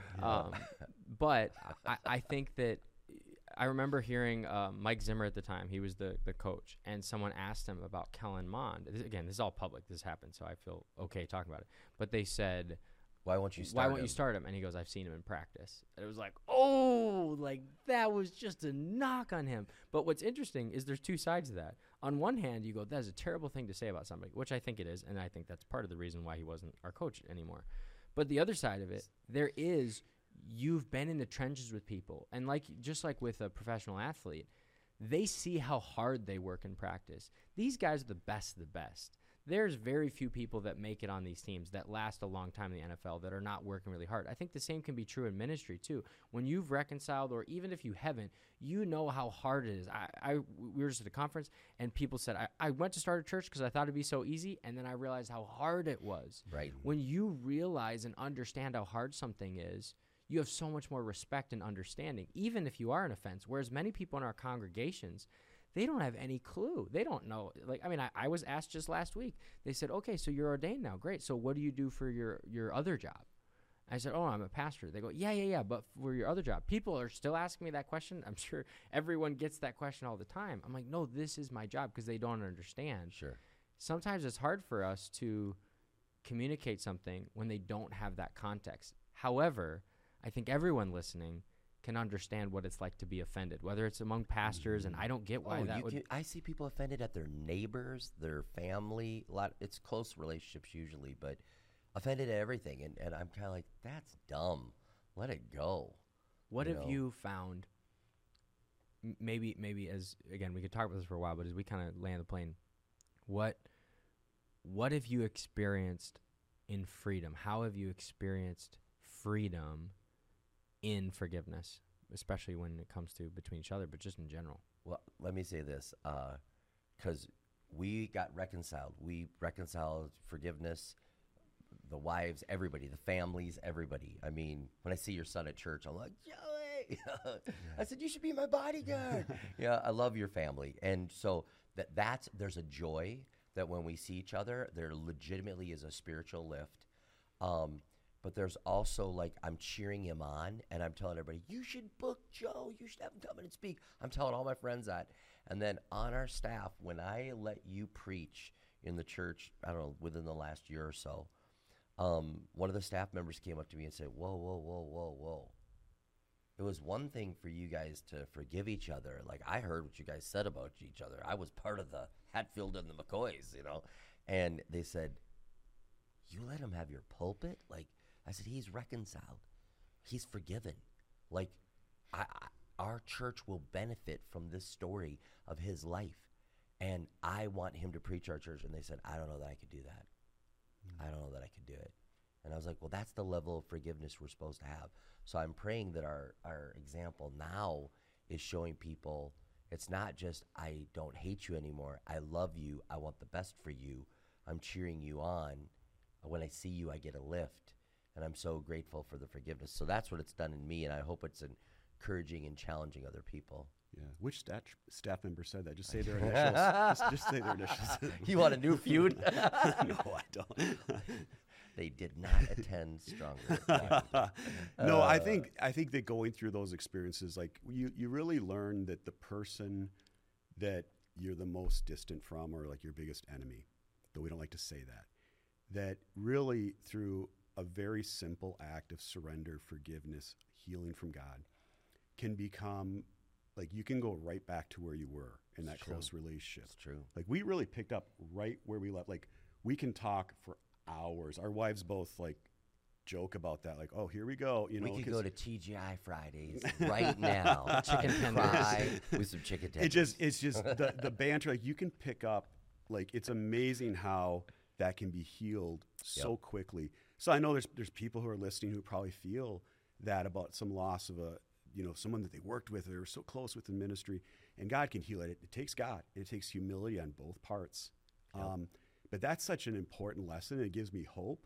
But I think that I remember hearing Mike Zimmer at the time. He was the coach, and someone asked him about Kellen Mond. Again, this is all public. This happened, so I feel okay talking about it. But they said, why won't you start him? And he goes, I've seen him in practice. And it was like, oh, like that was just a knock on him. But what's interesting is there's two sides to that. On one hand, you go, that's a terrible thing to say about somebody, which I think it is, and I think that's part of the reason why he wasn't our coach anymore. But the other side of it, there is, you've been in the trenches with people, and just like with a professional athlete, they see how hard they work in practice. These guys are the best of the best. There's very few people that make it on these teams that last a long time in the NFL that are not working really hard. I think the same can be true in ministry too. When you've reconciled, or even if you haven't, you know how hard it is. We were just at a conference, and people said, I went to start a church because I thought it'd be so easy, and then I realized how hard it was. Right. When you realize and understand how hard something is, you have so much more respect and understanding, even if you are an offense. Whereas many people in our congregations, they don't have any clue. They don't know. I was asked just last week. They said, okay, so you're ordained now. Great. So what do you do for your other job? I said, oh, I'm a pastor. They go, yeah. But for your other job, people are still asking me that question. I'm sure everyone gets that question all the time. I'm like, no, this is my job, because they don't understand. Sure. Sometimes it's hard for us to communicate something when they don't have that context. However, I think everyone listening can understand what it's like to be offended, whether it's among pastors, and I don't get why that would. I see people offended at their neighbors, their family. It's close relationships usually, but offended at everything. And I'm kind of like, that's dumb. Let it go. What have you found? Maybe as, again, we could talk about this for a while, but as we kind of land the plane, what have you experienced in freedom? How have you experienced freedom in forgiveness, especially when it comes to between each other, but just in general? Well, let me say this, because we got reconciled. We reconciled forgiveness, the wives, everybody, the families, everybody. I mean, when I see your son at church, I'm like, Joey! I said, you should be my bodyguard. Yeah, I love your family. And so there's a joy that when we see each other, there legitimately is a spiritual lift. But there's also, like, I'm cheering him on, and I'm telling everybody, you should book Joe. You should have him come in and speak. I'm telling all my friends that. And then on our staff, when I let you preach in the church, I don't know, within the last year or so, one of the staff members came up to me and said, whoa, whoa, whoa, whoa, whoa. It was one thing for you guys to forgive each other. Like, I heard what you guys said about each other. I was part of the Hatfield and the McCoys, And they said, you let him have your pulpit? Like, I said, he's reconciled. He's forgiven. Like, our church will benefit from this story of his life. And I want him to preach our church. And they said, I don't know that I could do that. I don't know that I could do it. And I was like, well, that's the level of forgiveness we're supposed to have. So I'm praying that our example now is showing people it's not just, I don't hate you anymore. I love you. I want the best for you. I'm cheering you on. When I see you, I get a lift. And I'm so grateful for the forgiveness. So that's what it's done in me, and I hope it's encouraging and challenging other people. Yeah. Which staff member said that? Just say their initials. just say their initials. You want a new feud? No, I don't. They did not attend Stronger. No, I think that going through those experiences, like you really learn that the person that you're the most distant from, or like your biggest enemy, though we don't like to say that really through a very simple act of surrender, forgiveness, healing from God, can become, like, you can go right back to where you were in that close relationship. It's true. Like, we really picked up right where we left. Like, we can talk for hours. Our wives both, like, joke about that. Like, oh, here we go. We could go to TGI Fridays right now. Chicken tenders. With some chicken tenders. It's just the banter. Like, you can pick up, like, it's amazing how that can be healed so quickly. So I know there's people who are listening who probably feel that about some loss of someone that they worked with, or they were so close with in ministry, and God can heal it. It takes God. It takes humility on both parts. Yep. But that's such an important lesson. It gives me hope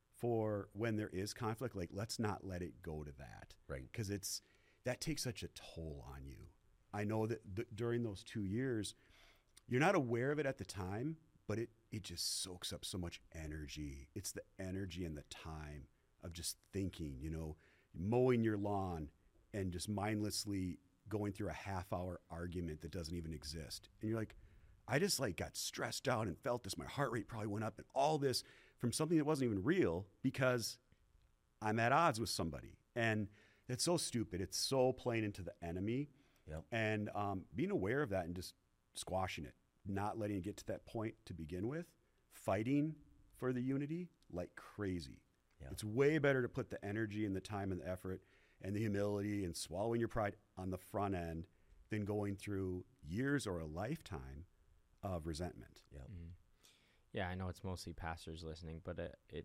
for when there is conflict. Like, let's not let it go to that. Right. Because that takes such a toll on you. I know that during those 2 years, you're not aware of it at the time, but it just soaks up so much energy. It's the energy and the time of just thinking, mowing your lawn and just mindlessly going through a half-hour argument that doesn't even exist. And you're like, I just got stressed out and felt this. My heart rate probably went up, and all this from something that wasn't even real because I'm at odds with somebody. And it's so stupid. It's so playing into the enemy. Yep. And being aware of that and just squashing it, not letting it get to that point to begin with, fighting for the unity like crazy. Yeah. It's way better to put the energy and the time and the effort and the humility and swallowing your pride on the front end than going through years or a lifetime of resentment. Yeah. Mm-hmm. Yeah, I know it's mostly pastors listening, but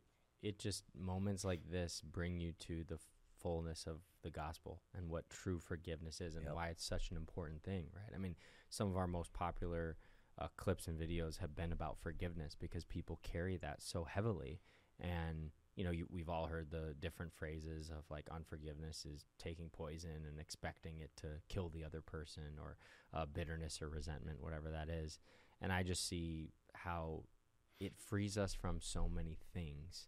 it just, moments like this bring you to the fullness of the gospel and what true forgiveness is, and why it's such an important thing, right? I mean, some of our most popular clips and videos have been about forgiveness because people carry that so heavily. And we've all heard the different phrases of, like, unforgiveness is taking poison and expecting it to kill the other person, or bitterness or resentment, whatever that is. And I just see how it frees us from so many things.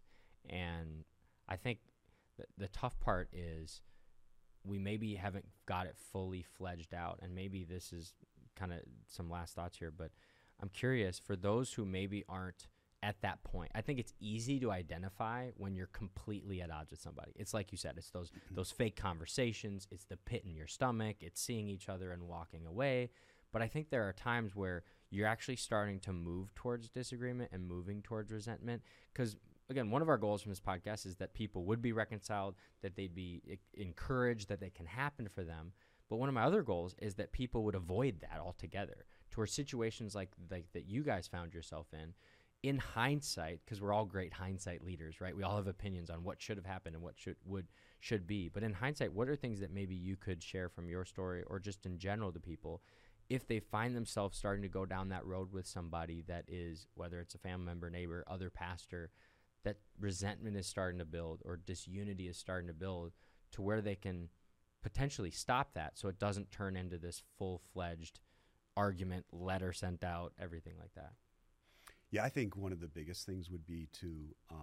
And I think the tough part is we maybe haven't got it fully fledged out. And maybe this is kind of some last thoughts here, but I'm curious, for those who maybe aren't at that point. I think it's easy to identify when you're completely at odds with somebody. It's like you said, it's those fake conversations, it's the pit in your stomach, it's seeing each other and walking away. But I think there are times where you're actually starting to move towards disagreement and moving towards resentment. Because, again, one of our goals from this podcast is that people would be reconciled, that they'd be encouraged, that it can happen for them. But one of my other goals is that people would avoid that altogether, towards situations like that you guys found yourself in hindsight, because we're all great hindsight leaders, right? We all have opinions on what should have happened and what should be. But in hindsight, what are things that maybe you could share from your story or just in general to people if they find themselves starting to go down that road with somebody that is, whether it's a family member, neighbor, other pastor, that resentment is starting to build or disunity is starting to build, to where they can potentially stop that so it doesn't turn into this full-fledged argument, letter sent out, everything like that? Yeah, I think one of the biggest things would be to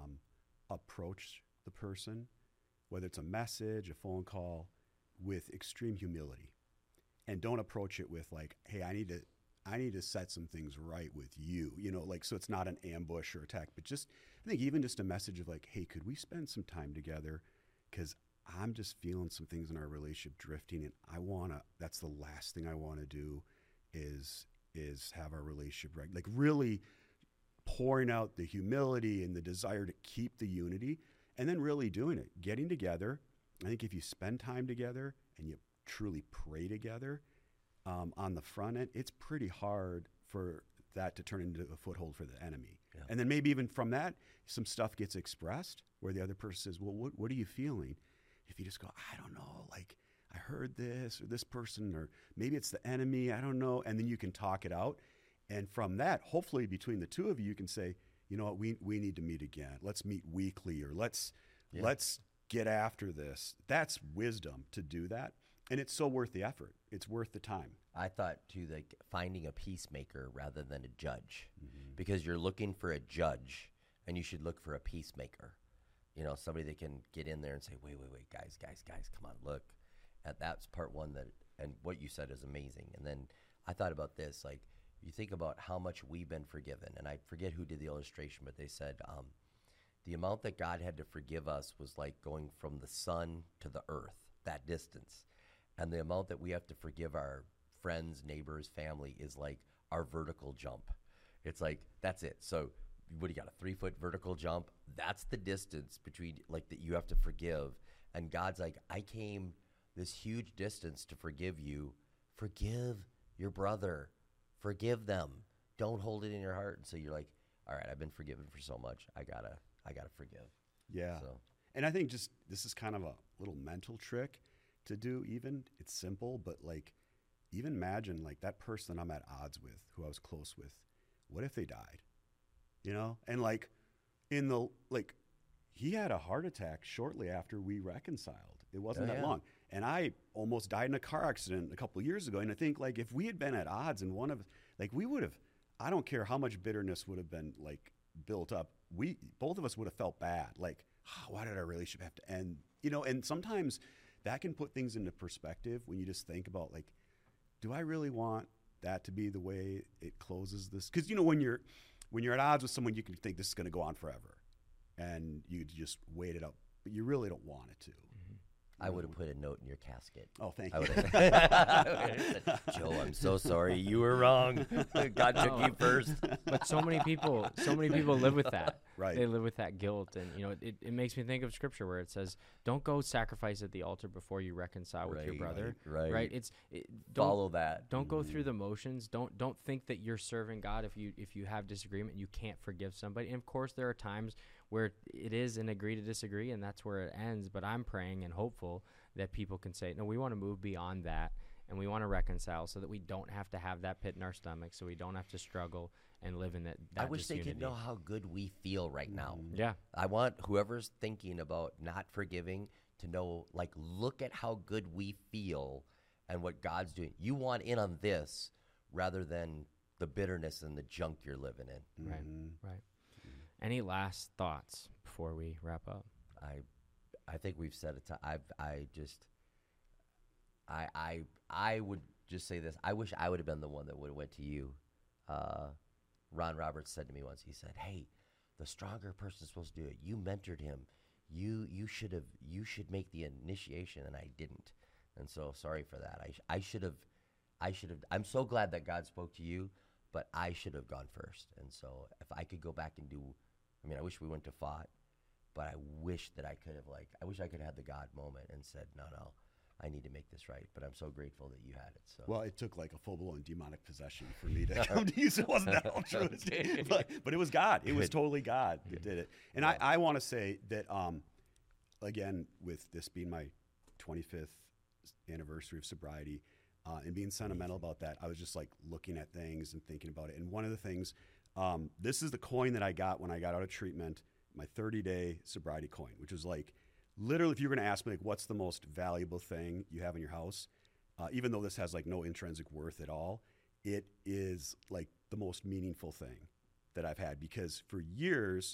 approach the person, whether it's a message, a phone call, with extreme humility. And don't approach it with like, hey, I need to set some things right with you, like, so it's not an ambush or attack, but just, I think even just a message of like, hey, could we spend some time together? Because I'm just feeling some things in our relationship drifting, and that's the last thing I want to do is have our relationship right. Like really pouring out the humility and the desire to keep the unity, and then really doing it, getting together. I think if you spend time together and you truly pray together on the front end, it's pretty hard for that to turn into a foothold for the enemy. Yeah. And then maybe even from that, some stuff gets expressed where the other person says, well, what are you feeling? If you just go, I don't know, like I heard this or this person, or maybe it's the enemy, I don't know. And then you can talk it out. And from that, hopefully between the two of you, you can say, you know what, we need to meet again. Let's meet weekly, or let's get after this. That's wisdom to do that. And it's so worth the effort. It's worth the time. I thought, too, like finding a peacemaker rather than a judge, because you're looking for a judge, and you should look for a peacemaker. Somebody that can get in there and say, wait, guys, come on, look. And that's part one, and what you said is amazing. And then I thought about this, like, you think about how much we've been forgiven, and I forget who did the illustration, but they said the amount that God had to forgive us was like going from the sun to the earth, that distance. And the amount that we have to forgive our friends, neighbors, family is like our vertical jump. It's like, that's it. So what do you got, a 3-foot vertical jump? That's the distance between, like, that you have to forgive. And God's like, I came this huge distance to forgive you. Forgive your brother. Forgive them. Don't hold it in your heart. And so you're like, all right, I've been forgiven for so much. I gotta forgive. Yeah. So. And I think just this is kind of a little mental trick to do. Even it's simple, but like, even imagine like that person I'm at odds with, who I was close with. What if they died? And like he had a heart attack shortly after we reconciled. It wasn't that long. And I almost died in a car accident a couple of years ago. And I think like if we had been at odds and we would have, I don't care how much bitterness would have been like built up. Both of us would have felt bad. Like, why did our relationship have to end? And sometimes that can put things into perspective when you just think about like, do I really want that to be the way it closes this? Because, when you're at odds with someone, you can think this is going to go on forever. And you just wait it up. But you really don't want it to. I would have put a note in your casket. Oh, thank you. I Joe, I'm so sorry. You were wrong. God took you first. But so many people live with that. Right. They live with that guilt. And, it makes me think of Scripture where it says, don't go sacrifice at the altar before you reconcile with your brother. Right. Don't follow that. Don't go through the motions. Don't think that you're serving God if you have disagreement, you can't forgive somebody. And, of course, there are times where it is an agree to disagree, and that's where it ends. But I'm praying and hopeful that people can say, no, we want to move beyond that, and we want to reconcile so that we don't have to have that pit in our stomach, so we don't have to struggle and live in that I wish disunity. They could know how good we feel right now. Yeah. I want whoever's thinking about not forgiving to know, like, look at how good we feel and what God's doing. You want in on this rather than the bitterness and the junk you're living in. Right. Any last thoughts before we wrap up? I think we've said it. I would just say this. I wish I would have been the one that would have went to you. Ron Roberts said to me once, he said, hey, the stronger person's supposed to do it. You mentored him. You should make the initiation, and I didn't. And so sorry for that. I should have. I'm so glad that God spoke to you, but I should have gone first. And so if I could go back and do, I mean, I wish we went to fought, but I wish that I could have I wish I could have had the God moment and said, no, I need to make this right. But I'm so grateful that you had it. So well, it took like a full-blown demonic possession for me to come to you. So it wasn't that altruistic, but it was God. It was totally God that did it. And I want to say that, again, with this being my 25th anniversary of sobriety, and being sentimental about that, I was just like looking at things and thinking about it. And one of the things, this is the coin that I got when I got out of treatment, my 30-day sobriety coin, which was like, literally, if you were going to ask me, like, what's the most valuable thing you have in your house, even though this has like no intrinsic worth at all, it is like the most meaningful thing that I've had, because for years,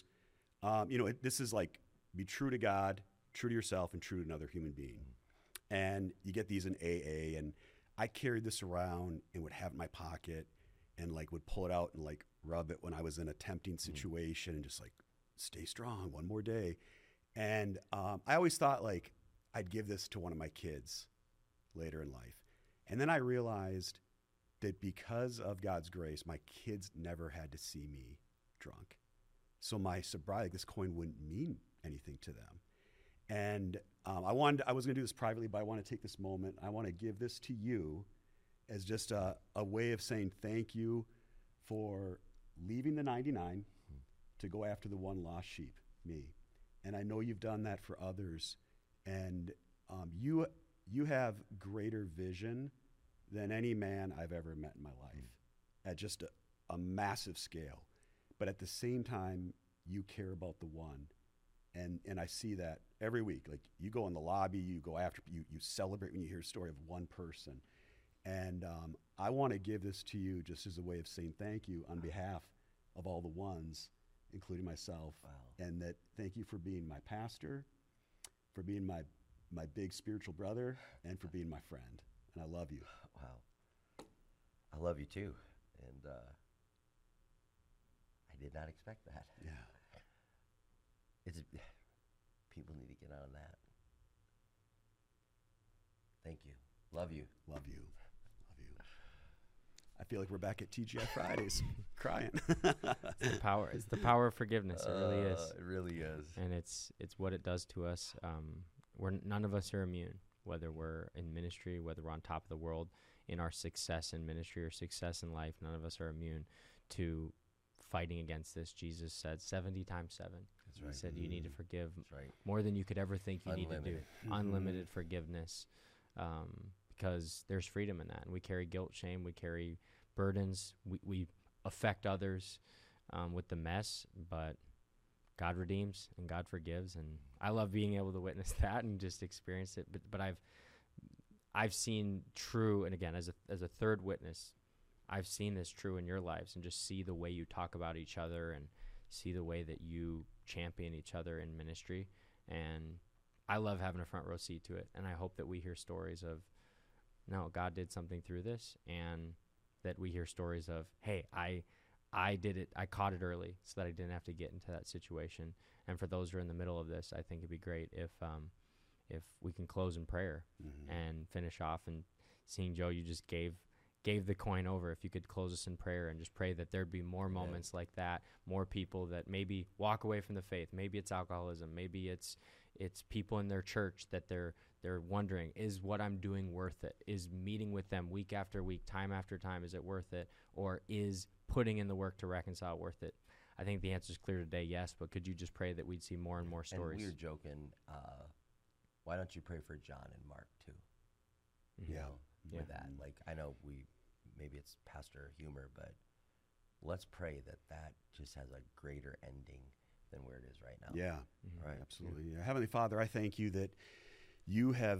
this is like, be true to God, true to yourself, and true to another human being. And you get these in AA, and I carried this around and would have it in my pocket and like would pull it out and like rub it when I was in a tempting situation and just like, stay strong, one more day. And I always thought like I'd give this to one of my kids later in life. And then I realized that because of God's grace, my kids never had to see me drunk. So my sobriety, this coin wouldn't mean anything to them. And I was going to do this privately, but I want to take this moment. I want to give this to you as just a way of saying thank you for leaving the 99 to go after the one lost sheep, me. And I know you've done that for others. And you have greater vision than any man I've ever met in my life at just a massive scale. But at the same time, you care about the one. And I see that every week. Like, you go in the lobby, you go after, you celebrate when you hear a story of one person. And I want to give this to you just as a way of saying thank you on behalf of all the ones, including myself. Wow. And that thank you for being my pastor, for being my big spiritual brother, and for being my friend. And I love you. Wow. I love you too. And I did not expect that. Yeah. People need to get on that. Thank you. Love you. Love you. Love you. I feel like we're back at TGI Fridays, crying. It's the power of forgiveness. It really is. It really is. And it's what it does to us. None of us are immune, whether we're in ministry, whether we're on top of the world in our success in ministry or success in life. None of us are immune to fighting against this. Jesus said 70 times 7. That's right. He said you need to forgive right. more than you could ever think you need to do. Unlimited Mm-hmm. forgiveness, because there's freedom in that. And we carry guilt, shame. We carry burdens. We affect others with the mess, but God redeems and God forgives. And I love being able to witness that and just experience it. But I've seen true, and again, as a third witness, I've seen this true in your lives, and just see the way you talk about each other and see the way that you champion each other in ministry. And I love having a front row seat to it. And I hope that we hear stories of, no, God did something through this, and that we hear stories of, hey, I did it. I caught it early so that I didn't have to get into that situation. And for those who are in the middle of this, I think it'd be great if we can close in prayer and finish off. And seeing Joe, you just gave the coin over. If you could close us in prayer and just pray that there'd be more moments like that, more people that maybe walk away from the faith. Maybe it's alcoholism. Maybe it's people in their church that they're wondering, is what I'm doing worth it? Is meeting with them week after week, time after time, is it worth it? Or is putting in the work to reconcile worth it? I think the answer is clear today, yes, but could you just pray that we'd see more and more stories? And we were joking, why don't you pray for John and Mark too? Mm-hmm. You know, with that. Like, I know maybe it's pastor humor, but let's pray that just has a greater ending than where it is right now. Yeah, Right. absolutely. Yeah. Heavenly Father, I thank you that you have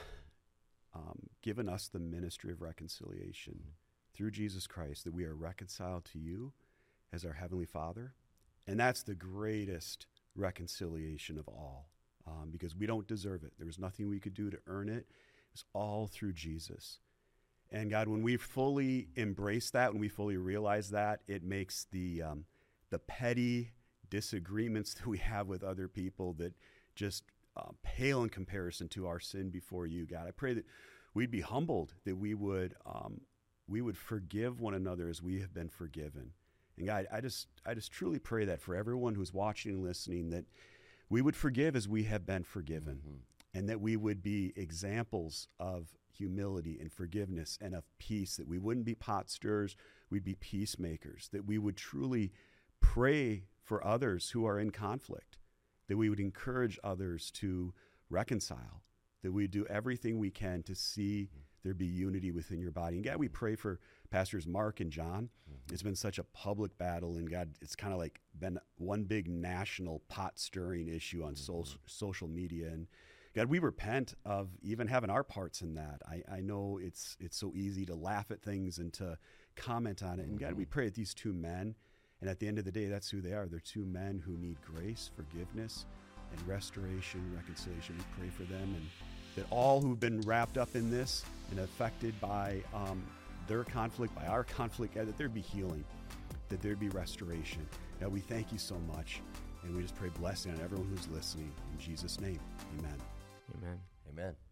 given us the ministry of reconciliation through Jesus Christ, that we are reconciled to you as our Heavenly Father. And that's the greatest reconciliation of all, because we don't deserve it. There was nothing we could do to earn it. It's all through Jesus. And God, when we fully embrace that, when we fully realize that, it makes the petty disagreements that we have with other people that just pale in comparison to our sin before you, God. I pray that we'd be humbled, that we would forgive one another as we have been forgiven. And God, I just truly pray that for everyone who's watching and listening, that we would forgive as we have been forgiven, and that we would be examples of humility and forgiveness and of peace, that we wouldn't be pot stirrers, we'd be peacemakers, that we would truly pray for others who are in conflict, that we would encourage others to reconcile, that we do everything we can to see there be unity within your body. And God, we pray for Pastors Mark and John. It's been such a public battle, and God, it's kind of like been one big national pot stirring issue on social media. And God, we repent of even having our parts in that. I know it's so easy to laugh at things and to comment on it. And God, we pray that these two men, and at the end of the day, that's who they are. They're two men who need grace, forgiveness, and restoration, reconciliation. We pray for them, and that all who've been wrapped up in this and affected by their conflict, by our conflict, God, that there'd be healing, that there'd be restoration. God, we thank you so much, and we just pray blessing on everyone who's listening. In Jesus' name, amen. Amen. Amen.